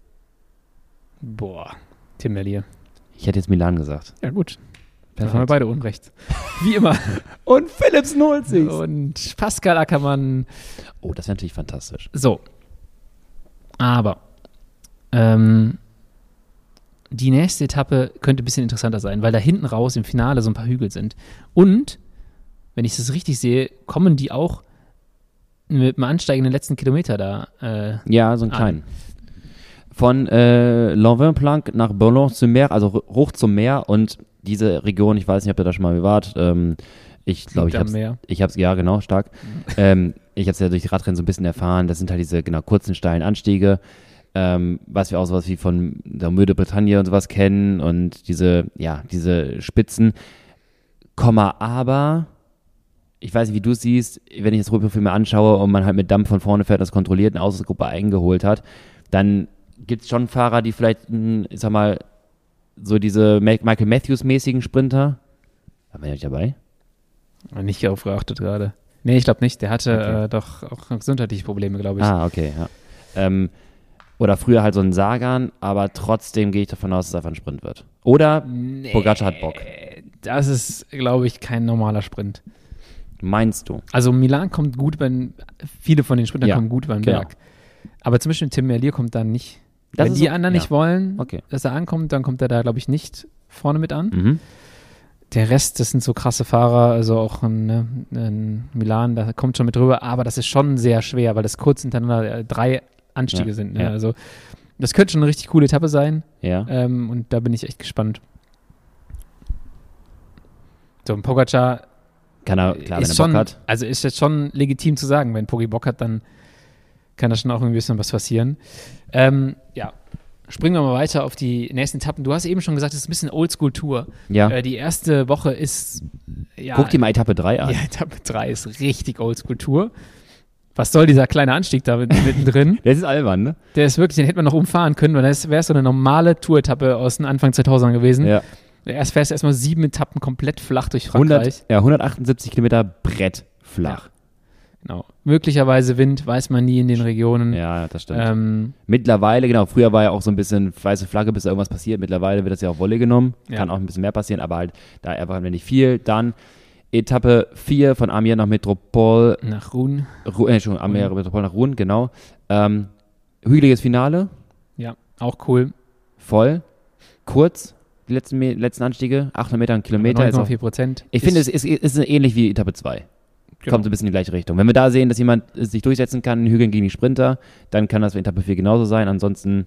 Boah, Tim Merlier. Ich hätte jetzt Milan gesagt. Ja, gut. Da haben wir beide Unrecht. Wie immer. Und Philipsen holt sich. Und Pascal Ackermann. Oh, das wäre natürlich fantastisch. So. Aber ähm, die nächste Etappe könnte ein bisschen interessanter sein, weil da hinten raus im Finale so ein paar Hügel sind. Und, wenn ich das richtig sehe, kommen die auch mit dem ansteigenden letzten Kilometer da äh, Ja, so einen kleinen. An. Von äh, Lanvin-Planck nach Boulogne-sur-Mer, also hoch zum Meer, und diese Region, ich weiß nicht, ob ihr da schon mal wart, ähm, ich glaube, ich hab's, ich hab's, ja genau, stark, ähm, ich hab's ja durch die Radrennen so ein bisschen erfahren, das sind halt diese, genau, kurzen, steilen Anstiege, ähm, was wir auch sowas wie von der Meux de Bretagne und sowas kennen und diese, ja, diese Spitzen, Komma, aber, ich weiß nicht, wie du es siehst, wenn ich das Ruheprofil mir anschaue und man halt mit Dampf von vorne fährt, das kontrolliert, eine Außengruppe eingeholt hat, dann gibt es schon Fahrer, die vielleicht, ich sag mal, so diese Michael Matthews-mäßigen Sprinter. War der nicht dabei? Nicht aufgeachtet gerade. Nee, ich glaube nicht. Der hatte okay. äh, doch auch gesundheitliche Probleme, glaube ich. Ah, okay, ja. Ähm, oder früher halt so ein Sagan, aber trotzdem gehe ich davon aus, dass es einfach ein Sprint wird. Oder nee, Pogacar hat Bock. Das ist, glaube ich, kein normaler Sprint. Meinst du? Also Milan kommt gut, wenn viele von den Sprintern ja, kommen gut beim genau. Berg. Aber zum Beispiel Tim Merlier kommt dann nicht. Das Wenn die so, anderen ja. nicht wollen, okay. dass er ankommt, dann kommt er da, glaube ich, nicht vorne mit an. Mhm. Der Rest, das sind so krasse Fahrer, also auch in, ne, in Milan, da kommt schon mit rüber, aber das ist schon sehr schwer, weil das kurz hintereinander äh, drei Anstiege ja, sind. Ne? Ja. Also das könnte schon eine richtig coole Etappe sein. Ja. Ähm, und da bin ich echt gespannt. So, ein Pogacar kann er, klar, ist wenn er schon, Bock hat. Also ist jetzt schon legitim zu sagen, wenn Pogi Bock hat, dann kann da schon auch ein bisschen was passieren. Ähm, ja, springen wir mal weiter auf die nächsten Etappen. Du hast eben schon gesagt, es ist ein bisschen Oldschool-Tour. Ja. Äh, die erste Woche ist, ja. Guck dir mal Etappe drei an. Ja, Etappe drei ist richtig Oldschool-Tour. Was soll dieser kleine Anstieg da mittendrin? Der ist albern, ne? Der ist wirklich, den hätte man noch umfahren können, weil das wäre so eine normale Tour-Etappe aus den Anfang zweitausender gewesen. Ja. Erst fährst du erstmal sieben Etappen komplett flach durch Frankreich. hundert, ja, hundertachtundsiebzig Kilometer Brett flach. Ja. Genau. Möglicherweise Wind, weiß man nie in den Regionen. Ja, das stimmt. Ähm, Mittlerweile, genau, früher war ja auch so ein bisschen weiße Flagge, bis da irgendwas passiert. Mittlerweile wird das ja auf Wolle genommen. Ja. Kann auch ein bisschen mehr passieren, aber halt da einfach nicht viel. Dann Etappe vier von Amiens nach Metropole. Nach Rouen. Ru- äh, schon, Amiens mhm. Metropole nach Rouen, genau. Ähm, hügeliges Finale. Ja, auch cool. Voll. Kurz. Die letzten, letzten Anstiege. achthundert Meter, ein Kilometer. neun Komma vier Prozent. Ich finde, es ist, ist ähnlich wie Etappe zwei. Genau. Kommt so ein bisschen in die gleiche Richtung. Wenn wir da sehen, dass jemand sich durchsetzen kann in Hügeln gegen die Sprinter, dann kann das in Etappe vier genauso sein. Ansonsten,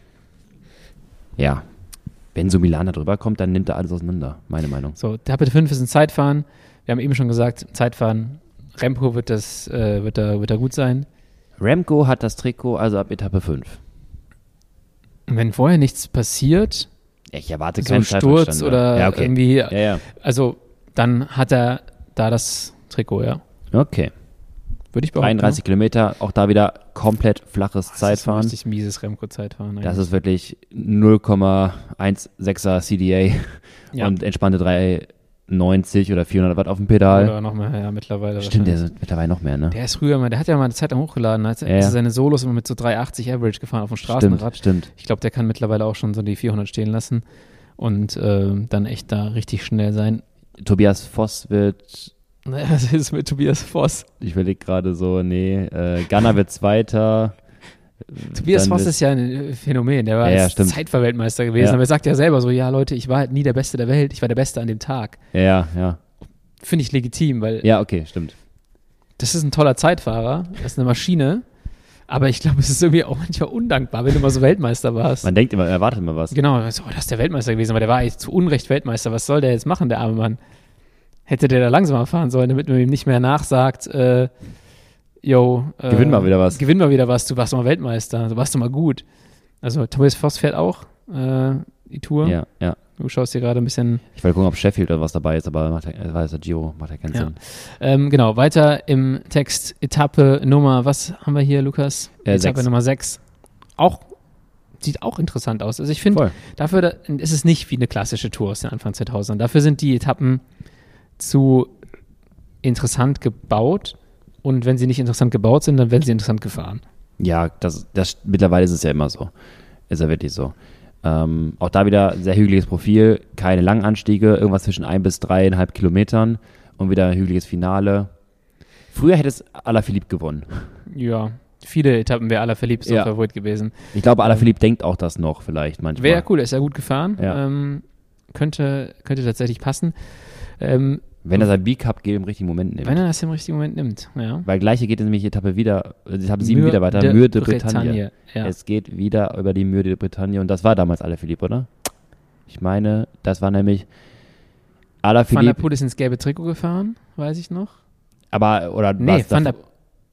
ja, wenn so Milan da drüber kommt, dann nimmt er alles auseinander, meine Meinung. So, Etappe fünf ist ein Zeitfahren. Wir haben eben schon gesagt, Zeitfahren. Remco wird das, äh, wird da, wird da gut sein. Remco hat das Trikot also ab Etappe fünf. Wenn vorher nichts passiert, ich erwarte so keinen Sturz oder ja, okay. irgendwie, ja, ja. also dann hat er da das Trikot, ja. Okay. Würde ich behaupten. dreiunddreißig Kilometer, auch da wieder komplett flaches oh, Zeitfahren. Das ist ein richtig mieses Remco-Zeitfahren. Eigentlich. Das ist wirklich null Komma sechzehn C D A ja. und entspannte dreihundertneunzig oder vierhundert Watt auf dem Pedal. Oder noch mehr, ja, mittlerweile. Stimmt, der ist mittlerweile noch mehr, ne? Der ist früher mal, der hat ja mal eine Zeit lang hochgeladen, hat ja, ja. seine Solos immer mit so dreihundertachtzig Average gefahren auf dem Straßenrad. Stimmt, stimmt. Ich glaube, der kann mittlerweile auch schon so die vierhundert stehen lassen und äh, dann echt da richtig schnell sein. Tobias Voss wird... Was ist mit Tobias Voss? Ich überlege gerade so, nee, äh, Ganna wird Zweiter. Tobias Voss ist ja ein Phänomen, der war ja, ja, Zeitverweltmeister gewesen, ja. aber er sagt ja selber so, ja Leute, ich war halt nie der Beste der Welt, ich war der Beste an dem Tag. Ja, ja. Finde ich legitim, weil ja, okay, stimmt. Das ist ein toller Zeitfahrer, das ist eine Maschine, aber ich glaube, es ist irgendwie auch manchmal undankbar, wenn du mal so Weltmeister warst. Man denkt immer, er erwartet immer was. Genau, so, das ist der Weltmeister gewesen, aber der war eigentlich zu Unrecht Weltmeister, was soll der jetzt machen, der arme Mann? Hätte der da langsamer fahren sollen, damit man ihm nicht mehr nachsagt, äh, yo, äh, gewinn mal wieder was. Gewinn mal wieder was, du warst doch mal Weltmeister, du warst doch mal gut. Also Tobias Voss fährt auch äh, die Tour. Ja, ja. Du schaust hier gerade ein bisschen. Ich wollte gucken, ob Sheffield oder was dabei ist, aber macht er, war es der Giro, macht ja keinen ja. Sinn. Ähm, genau, weiter im Text Etappe Nummer, was haben wir hier, Lukas? Äh, Etappe sechs. Nummer sechs. Auch sieht auch interessant aus. Also ich finde, dafür da, ist es nicht wie eine klassische Tour aus den Anfang zweitausendern. Dafür sind die Etappen zu interessant gebaut und wenn sie nicht interessant gebaut sind, dann werden sie interessant gefahren. Ja, das, das mittlerweile ist es ja immer so. Ist ja wirklich so. Ähm, auch da wieder sehr hügeliges Profil, keine langen Anstiege, irgendwas zwischen ein bis dreieinhalb Kilometern und wieder ein hügeliges Finale. Früher hätte es Alaphilippe gewonnen. Ja, viele Etappen wäre Alaphilippe so ja. Favorit gewesen. Ich glaube, Alaphilippe ähm, denkt auch das noch vielleicht manchmal. Wäre ja cool, ist ja gut gefahren. Ja. Ähm, könnte, könnte tatsächlich passen. Ähm, Wenn er sein B-Cup geht im richtigen Moment nimmt. Wenn er das im richtigen Moment nimmt, ja. Weil gleiche geht es nämlich Etappe wieder, Etappe sieben Mur wieder weiter, de Mur de Bretagne. Bretagne. Ja. Es geht wieder über die Mur de Bretagne und das war damals Alaphilippe, oder? Ich meine, das war nämlich Alaphilippe. Van der Poel ist ins gelbe Trikot gefahren, weiß ich noch. Aber, oder Nee, Van der,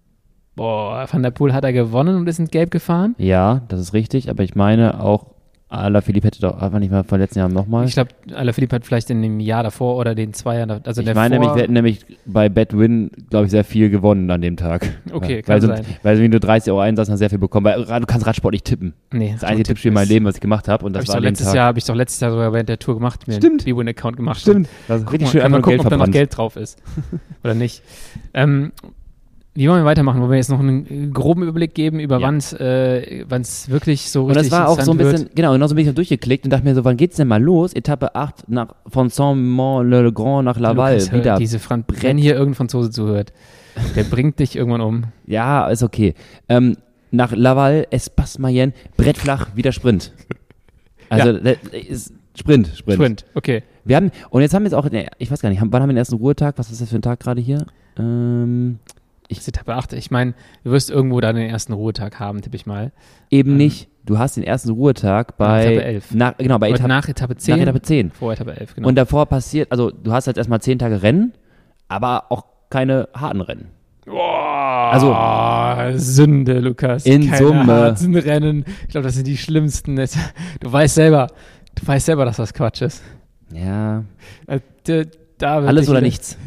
boah, Van der Poel hat er gewonnen und ist ins Gelb gefahren. Ja, das ist richtig, aber ich meine auch, Alaphilippe hätte doch einfach nicht mal vor letzten Jahren nochmal. Ich glaube, Alaphilippe hat vielleicht in dem Jahr davor oder den zwei Jahren, also ich der meine vor... nämlich, wir hätten nämlich bei Badwin, glaube ich, sehr viel gewonnen an dem Tag. Okay, ja, kann weil sein. So, weil wenn du dreißig Euro Einsatz hast, sehr viel bekommen, weil du kannst Radsport nicht tippen. Nee. Das einzige Tippspiel in meinem Leben, was ich gemacht habe und das hab war ich an dem letztes Tag. Jahr, habe ich doch letztes Jahr sogar während der Tour gemacht, mir Stimmt. einen B-Win-Account gemacht. Stimmt. Das ist richtig schön, kann man gucken, Geld ob da noch verbrannt. Geld drauf ist oder nicht. ähm, Wie wollen wir weitermachen? Wollen wir jetzt noch einen groben Überblick geben, über Ja. wann es äh, wann's wirklich so Und richtig das war auch so ein bisschen, wird? genau, genau so bin ich durchgeklickt und dachte mir so, wann geht's denn mal los? Etappe acht nach, von Saint-Mont-le-Grand nach Laval. Lukas, hör, wieder. diese Fran- wenn hier irgendein Franzose zuhört, der bringt dich irgendwann um. Ja, ist okay. Ähm, nach Laval, Espace-Mayenne, Brettflach, wieder Sprint. Also, Ja. das ist Sprint, Sprint. Sprint, okay. Wir haben, und jetzt haben wir jetzt auch, nee, ich weiß gar nicht, haben, wann haben wir den ersten Ruhetag? Was ist das für ein Tag gerade hier? Ähm, Ich ist Etappe acht. Ich meine, du wirst irgendwo da den ersten Ruhetag haben, tippe ich mal. eben Ähm, nicht. Du hast den ersten Ruhetag bei Etappe elf. Nach, genau, bei Und Etappe, nach Etappe zehn. nach Etappe zehn. Vor Etappe elf, genau. Und davor passiert, also du hast jetzt erstmal zehn Tage Rennen, aber auch keine harten Rennen. Boah, Also- Sünde, Lukas. In Keine Summe. harten Rennen. Ich glaube, das sind die schlimmsten. Du weißt selber, du weißt selber, dass das Quatsch ist. Ja, Äh, Da, da wird alles dich oder wieder- nichts.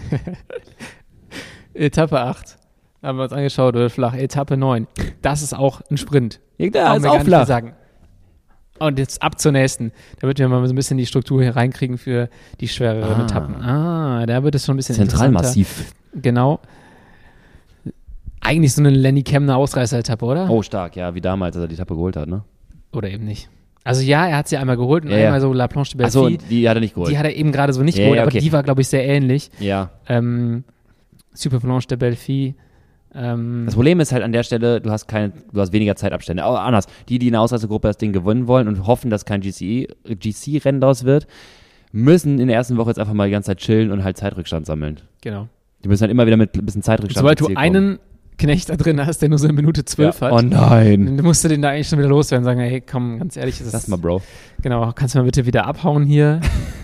Etappe acht. Haben wir uns angeschaut, oder flach. Etappe neun. Das ist auch ein Sprint. Ja, Brauchen ist wir auch gar nicht mehr flach. sagen. Und jetzt ab zur nächsten, damit wir mal so ein bisschen die Struktur hier reinkriegen für die schwereren Ah. Etappen. Ah, da wird es schon ein bisschen interessanter. Zentralmassiv. Genau. Eigentlich so eine Lenny Kemner Ausreißer-Etappe, oder? Oh, stark, ja, wie damals, als er die Etappe geholt hat, ne? Oder eben nicht. Also ja, er hat sie einmal geholt und Ja, ja. einmal so La Planche de Achso, Belfi. die hat er nicht geholt. Die hat er eben gerade so nicht Ja, geholt, ja, aber okay. die war, glaube ich, sehr ähnlich. ja. Ähm, Super Planche de Belfi. Ähm, Das Problem ist halt an der Stelle, du hast keine, du hast weniger Zeitabstände. Aber anders, die, die in der Ausreißergruppe das Ding gewinnen wollen und hoffen, dass kein G C-Rennen daraus wird, müssen in der ersten Woche jetzt einfach mal die ganze Zeit chillen und halt Zeitrückstand sammeln. genau. Die müssen halt immer wieder mit ein bisschen Zeitrückstand Sobald ins du Ziel einen Knecht da drin hast, der nur so eine Minute zwölf kommen. hat, Oh nein. dann musst du den da eigentlich schon wieder loswerden und sagen, hey, komm, ganz ehrlich, das Lass ist, mal, Bro. genau, kannst du mal bitte wieder abhauen hier?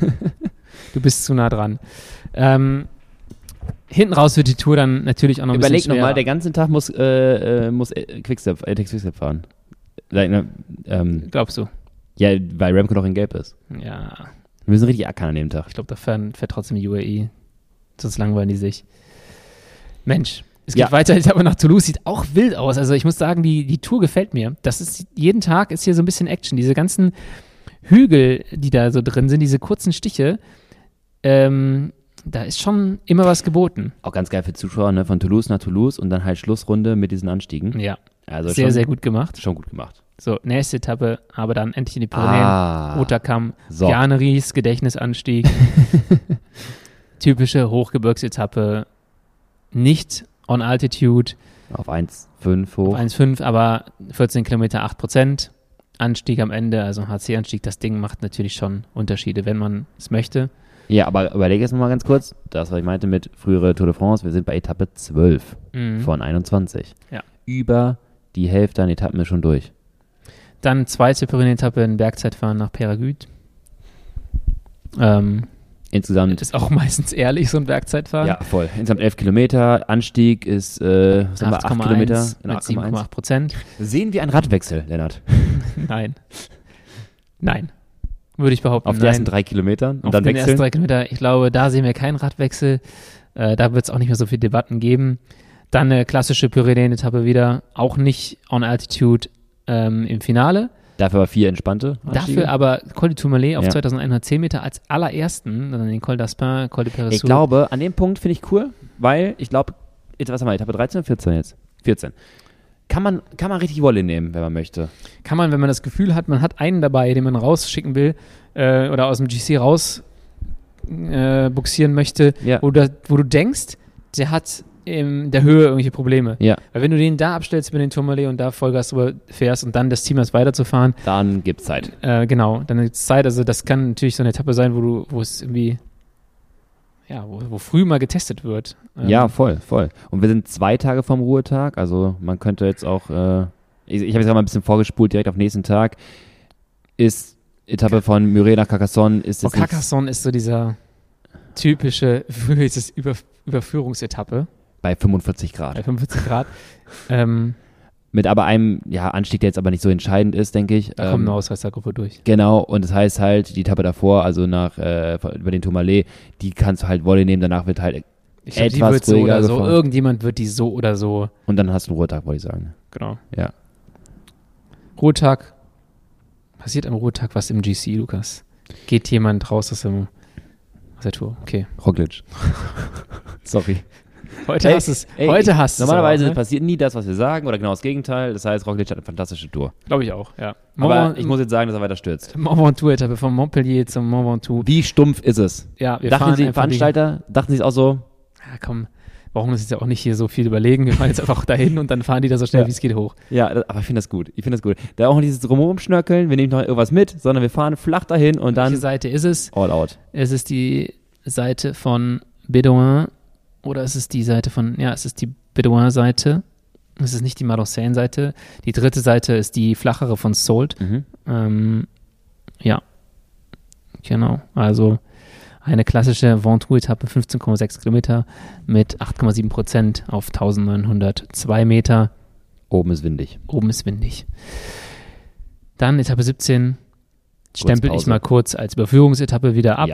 Du bist zu nah dran. Ähm, hinten raus wird die Tour dann natürlich auch noch ein Überleg bisschen nochmal, schwerer. der ganze Tag muss, äh, äh, muss äh, Quickstep, äh, Quickstep fahren. Like, ne, ähm, Glaubst du? ja, weil Remco noch in Gelb ist. Ja, Wir müssen richtig ackern an dem Tag. ich glaube, da fährt, fährt trotzdem die U A E. Sonst langweilen die sich. Mensch, es geht Ja. weiter, aber nach Toulouse sieht auch wild aus. Also ich muss sagen, die, die Tour gefällt mir. Das ist, jeden Tag ist hier so ein bisschen Action. Diese ganzen Hügel, die da so drin sind, diese kurzen Stiche, ähm, da ist schon immer was geboten. Auch ganz geil für Zuschauer, ne? Von Toulouse nach Toulouse und dann halt Schlussrunde mit diesen Anstiegen. Ja, Also sehr, schon, sehr gut gemacht. Schon gut gemacht. So, nächste Etappe, aber dann endlich in die Pyrenäen. Ah. Otakam, So. Bjarneries Gedächtnisanstieg. Typische Hochgebirgsetappe. Nicht on Altitude. Auf eins Komma fünf hoch. Auf eins Komma fünf, aber vierzehn Kilometer, acht Prozent. Anstieg am Ende, also H C-Anstieg. Das Ding macht natürlich schon Unterschiede, wenn man es möchte. Ja, aber überlege jetzt nochmal ganz kurz. Das, was ich meinte mit frühere Tour de France. Wir sind bei Etappe zwölf Mhm. von einundzwanzig. Ja. Über die Hälfte an Etappen ist schon durch. Dann zweite Pyrenäen-Etappe in Bergzeitfahren nach Peyragudes. Ähm, Insgesamt, ist auch meistens ehrlich, so ein Bergzeitfahren. ja, voll. Insgesamt elf Kilometer. Anstieg ist, äh, was haben wir, acht Kilometer. acht Komma eins mit sieben Komma acht Prozent. Sehen wir einen Radwechsel, Lennart? Nein. Nein. Würde ich behaupten. Auf die nein. ersten drei Kilometern und Auf dann den wechseln? ersten drei Kilometer, ich glaube, da sehen wir keinen Radwechsel. Äh, da wird es auch nicht mehr so viele Debatten geben. Dann eine klassische Pyrenäen-Etappe wieder, auch nicht on Altitude ähm, im Finale. Dafür aber vier entspannte Anstiege. Dafür aber Col du Tourmalet auf Ja. zweitausendeinhundertzehn Meter als allerersten, dann den Col d'Aspin, Col de Peresous. Ich glaube, an dem Punkt finde ich cool, weil ich glaube, jetzt, was haben wir, Etappe dreizehn oder vierzehn jetzt? vierzehn. Kann man, kann man richtig Wolle nehmen, wenn man möchte. Kann man, wenn man das Gefühl hat, man hat einen dabei, den man rausschicken will äh, oder aus dem G C raus äh, buxieren möchte, Ja. wo, du, wo du denkst, der hat in der Höhe irgendwelche Probleme. Ja. Weil wenn du den da abstellst mit den Tourmalet und da Vollgas drüber fährst und dann das Team hast weiterzufahren, Dann gibt's Zeit. äh, genau, dann gibt es Zeit. Also das kann natürlich so eine Etappe sein, wo du, wo es irgendwie, ja, wo, wo früh mal getestet wird. Ähm, Ja, voll, voll. Und wir sind zwei Tage vom Ruhetag, also man könnte jetzt auch, äh, ich, ich habe jetzt auch mal ein bisschen vorgespult, direkt auf den nächsten Tag, ist Etappe von Muret nach Carcassonne, ist Oh, jetzt nicht, Carcassonne ist so dieser typische, früher ist es Über, Überführungsetappe bei fünfundvierzig Grad. bei fünfundvierzig Grad. ähm, Mit aber einem ja, Anstieg, der jetzt aber nicht so entscheidend ist, denke ich. da Ähm, kommt eine Ausreißergruppe durch. Genau, und das heißt halt, die Etappe davor, also nach äh, über den Tourmalet, die kannst du halt Wolle nehmen, danach wird halt Ich glaube, die etwas wird so ruhiger oder so, gefahren. irgendjemand wird die so oder so, Und dann hast du einen Ruhetag, wollte ich sagen. genau. Ja. Ruhetag, passiert am Ruhetag was im G C, Lukas? Geht jemand raus aus, dem, aus der Tour? Okay. Roglic. Sorry. Heute Ey, hast du es. ey, Heute hast du es. Normalerweise aber, ne? passiert nie das, was wir sagen, oder genau das Gegenteil. Das heißt, Roglic hat eine fantastische Tour. Glaube ich auch, ja. Aber Mont- ich muss jetzt sagen, dass er weiter stürzt. Mont Ventoux-Etappe von Montpellier zum Mont Ventoux. Wie stumpf ist es? Ja, wir Dachten fahren Sie, einfach die- Veranstalter, dachten Sie es auch so? Ja, komm, brauchen wir uns jetzt ja auch nicht hier so viel überlegen. Wir fahren jetzt einfach dahin und dann fahren die da so schnell, Ja. wie es geht, hoch. Ja, das, aber ich finde das gut. Ich finde das gut. Da auch nicht dieses Drumherum schnörkeln, wir nehmen noch irgendwas mit, sondern wir fahren flach dahin und Welche dann Seite ist es? all out. Es ist die Seite von Bédouin oder es ist die Seite von, ja, es ist die Bédouin-Seite. Es ist nicht die Marocin-Seite. Die dritte Seite ist die flachere von Soult. Mhm. Ähm, ja, genau. Also eine klassische Ventoux-Etappe, fünfzehn Komma sechs Kilometer mit acht Komma sieben Prozent auf eintausendneunhundertzwei Meter. Oben ist windig. Oben ist windig. Dann Etappe siebzehn. Stempel ich Pause. mal kurz als Überführungsetappe wieder ab. Ja.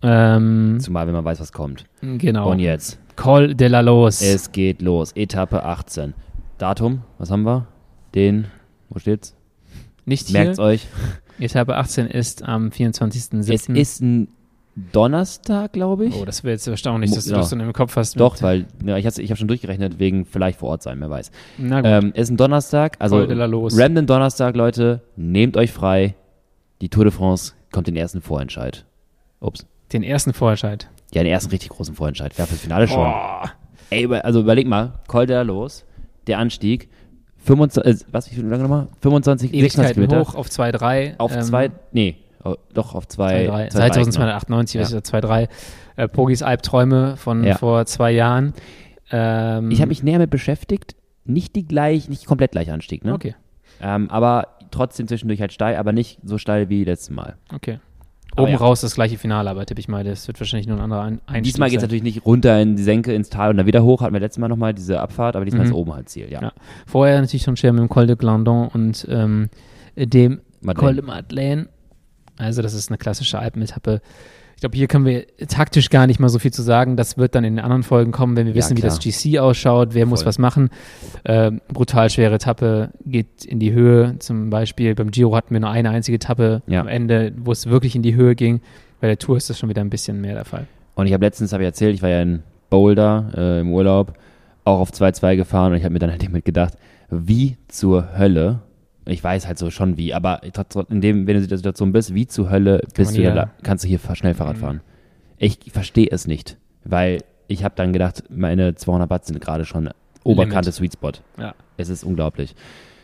Ähm, Zumal, wenn man weiß, was kommt. genau. Und jetzt, Col de la Los. es geht los. Etappe achtzehn. Datum, was haben wir? Den, wo steht's? Nicht hier. Merkt's euch. Etappe achtzehn ist am vierundzwanzigsten Es siebten ist ein Donnerstag, glaube ich. Oh, das wäre jetzt erstaunlich, dass du Ja. das dann im Kopf hast. Doch, mit- weil ja, ich, ich habe schon durchgerechnet, wegen vielleicht vor Ort sein, wer weiß. Na gut. Ähm, es ist ein Donnerstag, also Col de la Los. random Donnerstag, Leute, nehmt euch frei. Die Tour de France kommt den ersten Vorentscheid. Ups. Den ersten Vorentscheid. Ja, den ersten richtig großen Vorentscheid. Wer fürs Finale schon. Oh. Ey, über- also überleg mal, Col de la Los, der Anstieg, fünfundzwanzig, äh, was, wie viel lange nochmal? fünfundzwanzig, sechsundzwanzig Ewigkeiten Kilometer. hoch auf zwei Komma drei. Auf ähm, zwei, nee, oh, doch auf zwei, zwei Komma drei. zwei, Seit drei, eintausendzweihundertachtundneunzig Ja. ist ja zwei Komma drei. Äh, Pogis Albträume von Ja. vor zwei Jahren. Ähm, Ich habe mich näher mit beschäftigt. Nicht die gleich, nicht komplett gleiche Anstieg, ne? Okay, Ähm, aber trotzdem zwischendurch halt steil, aber nicht so steil wie letztes Mal. okay. Aber Oben ja. raus das gleiche Finale, aber tippe ich mal, das wird wahrscheinlich nur ein anderer ein Einstieg Diesmal geht es sein. natürlich nicht runter in die Senke, ins Tal und dann wieder hoch. Hatten wir letztes Mal nochmal diese Abfahrt, aber diesmal Mhm. ist oben halt Ziel, ja. Ja. Vorher natürlich schon schwer mit dem Col de Glandon und ähm, dem Madeleine. Col de Madeleine. Also das ist eine klassische Alpenetappe. Ich glaube, hier können wir taktisch gar nicht mal so viel zu sagen. Das wird dann in den anderen Folgen kommen, wenn wir Ja, wissen, wie klar. das G C ausschaut, wer muss Voll. was machen. Äh, brutal schwere Etappe, geht in die Höhe. Zum Beispiel beim Giro hatten wir nur eine einzige Etappe Ja. am Ende, wo es wirklich in die Höhe ging. Bei der Tour ist das schon wieder ein bisschen mehr der Fall. Und ich habe letztens, habe ich erzählt, ich war ja in Boulder äh, im Urlaub, auch auf zwei Komma zwei gefahren und ich habe mir dann halt damit gedacht, wie zur Hölle, ich weiß halt so schon wie, aber trotz- in dem, wenn du in der Situation bist, wie zur Hölle bist man du hier- da, kannst du hier fa- schnell Fahrrad Mhm. fahren. Ich verstehe es nicht, weil ich habe dann gedacht, meine zweihundert Watt sind gerade schon Oberkante Limit. Sweet Spot. Ja. Es ist unglaublich.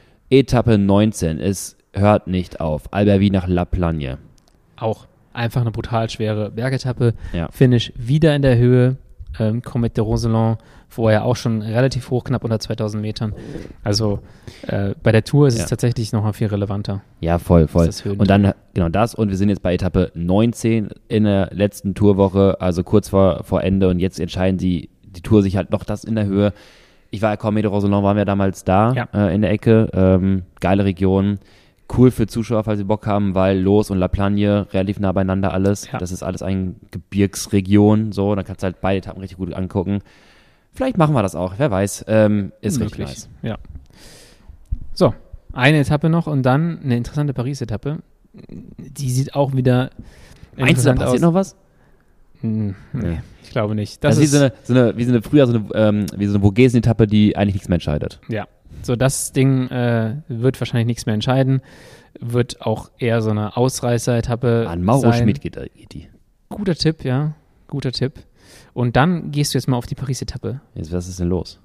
Etappe neunzehn, es hört nicht auf. Albertville nach La Plagne. Auch einfach eine brutal schwere Bergetappe. Ja. Finish wieder in der Höhe. Ähm, Comète de Roseland, vorher auch schon relativ hoch, knapp unter zweitausend Metern. Also äh, bei der Tour ist Ja. es tatsächlich noch mal viel relevanter. Ja, voll, voll. Das ist Höhen- Und dann, genau das. Und wir sind jetzt bei Etappe neunzehn in der letzten Tourwoche, also kurz vor, vor Ende. Und jetzt entscheiden die, die Tour sich halt noch das in der Höhe. Ich war, Comète de Roseland waren wir damals da, Ja. äh, in der Ecke. Ähm, geile Region. Cool für Zuschauer, falls sie Bock haben, weil Los und La Plagne relativ nah beieinander alles. Ja. Das ist alles eine Gebirgsregion, so. Da kannst du halt beide Etappen richtig gut angucken. Vielleicht machen wir das auch, wer weiß. Ähm, ist richtig Möglich. nice. Ja. So, eine Etappe noch und dann eine interessante Paris-Etappe. Die sieht auch wieder Meinst du, da passiert aus. noch was? Hm, nee, ja. Ich glaube nicht. Das, das ist wie so eine, so eine, wie so eine früher so eine, ähm, wie so eine Vogesen-Etappe, die eigentlich nichts mehr entscheidet. Ja, so das Ding äh, wird wahrscheinlich nichts mehr entscheiden. Wird auch eher so eine Ausreißer-Etappe An Mauro sein. Schmid geht, geht die. Guter Tipp, ja. Guter Tipp. Und dann gehst du jetzt mal auf die Paris-Etappe. Jetzt, was ist denn los?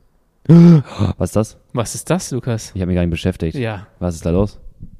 Was ist das? Was ist das, Lukas? Ich habe mich gar nicht beschäftigt. Ja. Was ist da los?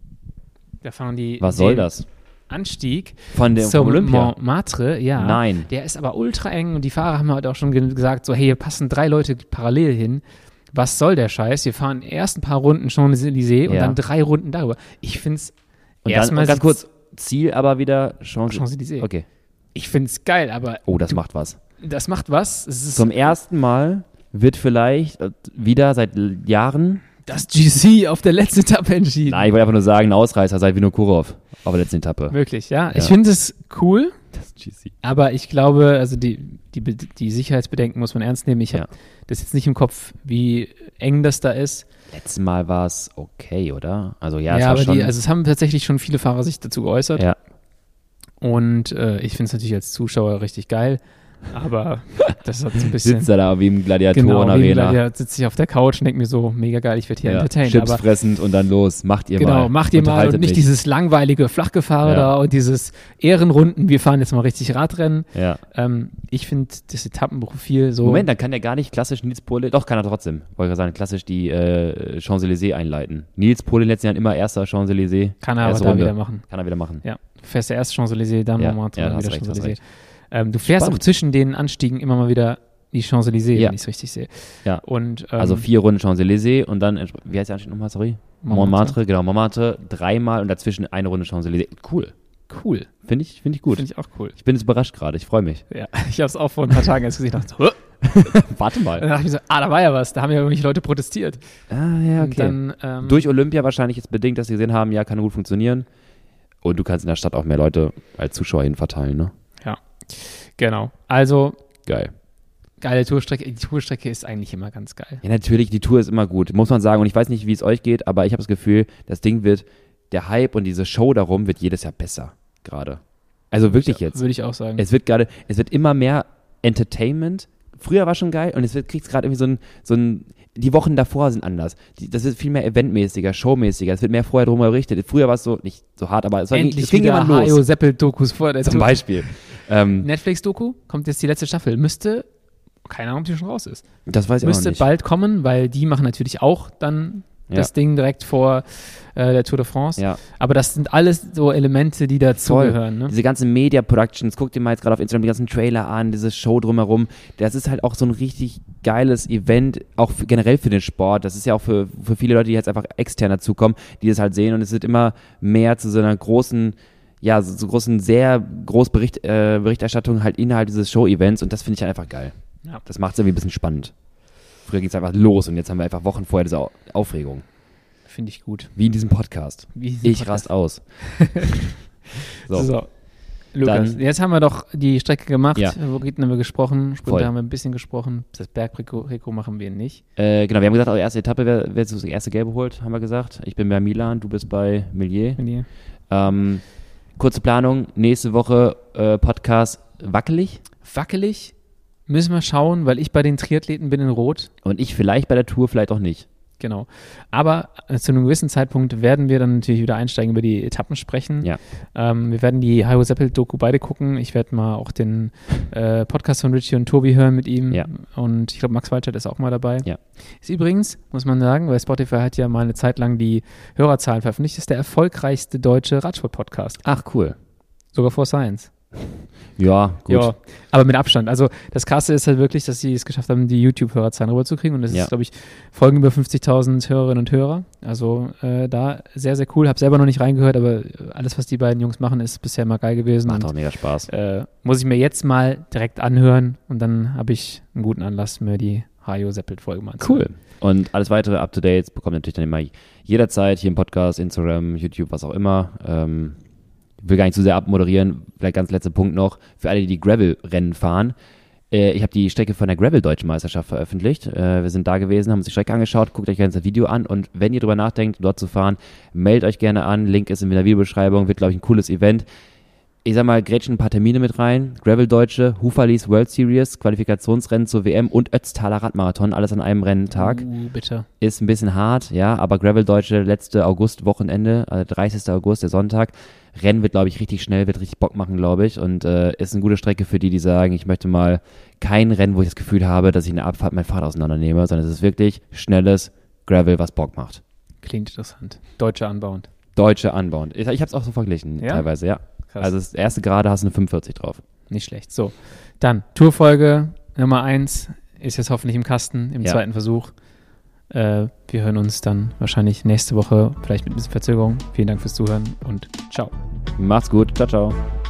Da fahren die Was soll das? Anstieg von der zum Olympia? Montmartre, ja. Nein. Der ist aber ultra eng und die Fahrer haben heute auch schon gesagt, so hey, hier passen drei Leute parallel hin. Was soll der Scheiß? Wir fahren erst ein paar Runden Champs-Élysées und ja. dann drei Runden darüber. Ich finde es erstmal ganz kurz, Ziel aber wieder Champs- Champs-Élysées. Okay. Ich finde es geil, aber oh, das du, macht was. Das macht was. Es ist Zum ersten Mal wird vielleicht wieder seit Jahren das G C auf der letzten Etappe entschieden. Nein, ich wollte einfach nur sagen, ein Ausreißer seit Vinokurov auf der letzten Etappe. Wirklich, ja. ja. Ich finde es cool, das G C. Aber ich glaube, also die, die, die Sicherheitsbedenken muss man ernst nehmen. Ich habe ja. das jetzt nicht im Kopf, wie eng das da ist. Letztes Mal war es okay, oder? Also ja, ja es war aber schon die, also es haben tatsächlich schon viele Fahrer sich dazu geäußert. Ja. Und äh, ich finde es natürlich als Zuschauer richtig geil. Aber das hat so ein bisschen. Sitzt er da wie im Genau, Gladiatoren-Arena. wie im Gladiator sitze ich auf der Couch und denke mir so, mega geil, ich werde hier ja, entertained. Chips aber fressend und dann los, macht ihr genau, mal. Genau, macht ihr mal und nicht mich. dieses langweilige Flachgefahre ja. da und dieses Ehrenrunden, wir fahren jetzt mal richtig Radrennen. Ja. Ähm, ich finde das Etappenprofil so. Moment, dann kann der gar nicht klassisch Nils Pohle, doch kann er trotzdem, wollte ich sagen, klassisch die äh, Champs-Élysées einleiten. Nils Pohle in den letzten Jahren immer erster Champs-Élysées. Kann er aber da wieder machen. Kann er wieder machen. Ja, du fährst ja erst Champs-Élysées, dann ja. Montmartre, ja, dann wieder recht, Champs-Élysées. Ähm, du fährst Spannend. auch zwischen den Anstiegen immer mal wieder die Champs-Élysées, ja. wenn ich es richtig sehe. Ja. Und, ähm, also vier Runden Champs-Élysées und dann, wie heißt der Anstieg nochmal, sorry? Montmartre. Montmartre, genau, Montmartre, dreimal und dazwischen eine Runde Champs-Élysées. Cool. Cool. Finde ich, find ich gut. Finde ich auch cool. Ich bin jetzt überrascht gerade, ich freue mich. Ja, ich habe es auch vor ein paar Tagen erst gesehen und dachte, warte mal. Und dann dachte ich mir so, ah, da war ja was, da haben ja irgendwelche Leute protestiert. Ah, ja, okay. Und dann, ähm, durch Olympia wahrscheinlich jetzt bedingt, dass sie gesehen haben, ja, kann gut funktionieren. Und du kannst in der Stadt auch mehr Leute als Zuschauer hin verteilen, ne? Ja, genau. Also, geil. Geile Tourstrecke. Die Tourstrecke ist eigentlich immer ganz geil. Ja, natürlich, die Tour ist immer gut, muss man sagen. Und ich weiß nicht, wie es euch geht, aber ich habe das Gefühl, das Ding wird, der Hype und diese Show darum wird jedes Jahr besser, gerade. Also wirklich ja, jetzt. Würde ich auch sagen. Es wird gerade, es wird immer mehr Entertainment. Früher war schon geil und es wird, kriegt's gerade irgendwie so ein, so ein, die Wochen davor sind anders. Die, das ist viel mehr eventmäßiger, showmäßiger. Es wird mehr vorher drum berichtet. Früher war es so, nicht so hart, aber es war Endlich nicht, es ging wieder immer los. Hajo Seppel-Dokus vor der Zum Tour. Beispiel. Ähm, Netflix-Doku, kommt jetzt die letzte Staffel. Müsste, keine Ahnung, ob die schon raus ist. Das weiß ich Müsste auch nicht. bald kommen, weil die machen natürlich auch dann Ja. das Ding direkt vor äh, der Tour de France. Ja. Aber das sind alles so Elemente, die dazugehören. Ne? Diese ganzen Media-Productions, guck dir mal jetzt gerade auf Instagram die ganzen Trailer an, diese Show drumherum. Das ist halt auch so ein richtig geiles Event, auch für, generell für den Sport. Das ist ja auch für, für viele Leute, die jetzt einfach extern dazukommen, die das halt sehen. Und es wird immer mehr zu so einer großen, ja, so, so großen, sehr groß Bericht, äh, Berichterstattung halt innerhalb dieses Show-Events. Und das finde ich halt einfach geil. Ja. Das macht es irgendwie ein bisschen spannend. Früher ging es einfach los und jetzt haben wir einfach Wochen vorher diese Aufregung. Finde ich gut. Wie in diesem Podcast. Wie in diesem ich Podcast. rast aus. So. so. Lukas, Dann, jetzt haben wir doch die Strecke gemacht. Ja. Favoriten haben wir gesprochen. Sprinter Voll. haben wir ein bisschen gesprochen. Das Bergrekord machen wir nicht. Äh, genau, wir haben gesagt, also erste Etappe, wer, wer das erste Gelbe holt, haben wir gesagt. Ich bin bei Milan, du bist bei Millier. Millier. Ähm, kurze Planung, nächste Woche äh, Podcast wackelig. Wackelig müssen wir schauen, weil ich bei den Triathleten bin in Rot. Und ich vielleicht bei der Tour, vielleicht auch nicht. Genau. Aber äh, zu einem gewissen Zeitpunkt werden wir dann natürlich wieder einsteigen, über die Etappen sprechen. Ja. Ähm, wir werden die Hajo Seppel-Doku beide gucken. Ich werde mal auch den äh, Podcast von Richie und Tobi hören mit ihm. Ja. Und ich glaube, Max Walter ist auch mal dabei. Ja. Ist übrigens, muss man sagen, weil Spotify hat ja mal eine Zeit lang die Hörerzahlen veröffentlicht, ist der erfolgreichste deutsche Radsport-Podcast. Ach, cool. Sogar vor Science. Ja, gut. Ja, aber mit Abstand. Also das Krasse ist halt wirklich, dass sie es geschafft haben, die YouTube-Hörerzahlen rüberzukriegen. Und das Ja. ist, glaube ich, folgen über fünfzigtausend Hörerinnen und Hörer. Also äh, da sehr, sehr cool. Hab selber noch nicht reingehört, aber alles, was die beiden Jungs machen, ist bisher mal geil gewesen. Macht und, auch mega Spaß. Äh, muss ich mir jetzt mal direkt anhören und dann habe ich einen guten Anlass, mir die Hajo Seppelt-Folge mal anzuhören. Cool. Und alles weitere Up-to-Dates bekommt ihr natürlich dann immer jederzeit hier im Podcast, Instagram, YouTube, was auch immer. Ähm, Ich will gar nicht zu sehr abmoderieren, vielleicht ganz letzter Punkt noch, für alle, die die Gravel-Rennen fahren, Äh, ich habe die Strecke von der Gravel-Deutschen Meisterschaft veröffentlicht. Äh, wir sind da gewesen, haben uns die Strecke angeschaut, guckt euch gerne das Video an und wenn ihr drüber nachdenkt, dort zu fahren, meldet euch gerne an. Link ist in der Videobeschreibung, wird, glaube ich, ein cooles Event. Ich sag mal, grätschen ein paar Termine mit rein. Gravel-Deutsche, Hufalis World Series, Qualifikationsrennen zur W M und Ötztaler Radmarathon, alles an einem Renntag. Uh, bitte. Ist ein bisschen hart, ja, aber Gravel-Deutsche, letzte August-Wochenende, also dreißigster August, der Sonntag. Rennen wird, glaube ich, richtig schnell, wird richtig Bock machen, glaube ich. Und äh, ist eine gute Strecke für die, die sagen, ich möchte mal kein Rennen, wo ich das Gefühl habe, dass ich in der Abfahrt mein Fahrrad auseinandernehme, sondern es ist wirklich schnelles Gravel, was Bock macht. Klingt interessant. Deutsche anbauend. Deutsche anbauend. Ich, ich habe es auch so verglichen, ja? teilweise, ja. Krass. Also das erste Gerade hast du eine fünfundvierzig drauf. Nicht schlecht. So, dann Tourfolge Nummer eins ist jetzt hoffentlich im Kasten, im Ja. zweiten Versuch. Äh, wir hören uns dann wahrscheinlich nächste Woche, vielleicht mit ein bisschen Verzögerung. Vielen Dank fürs Zuhören und ciao. Macht's gut. Ciao, ciao.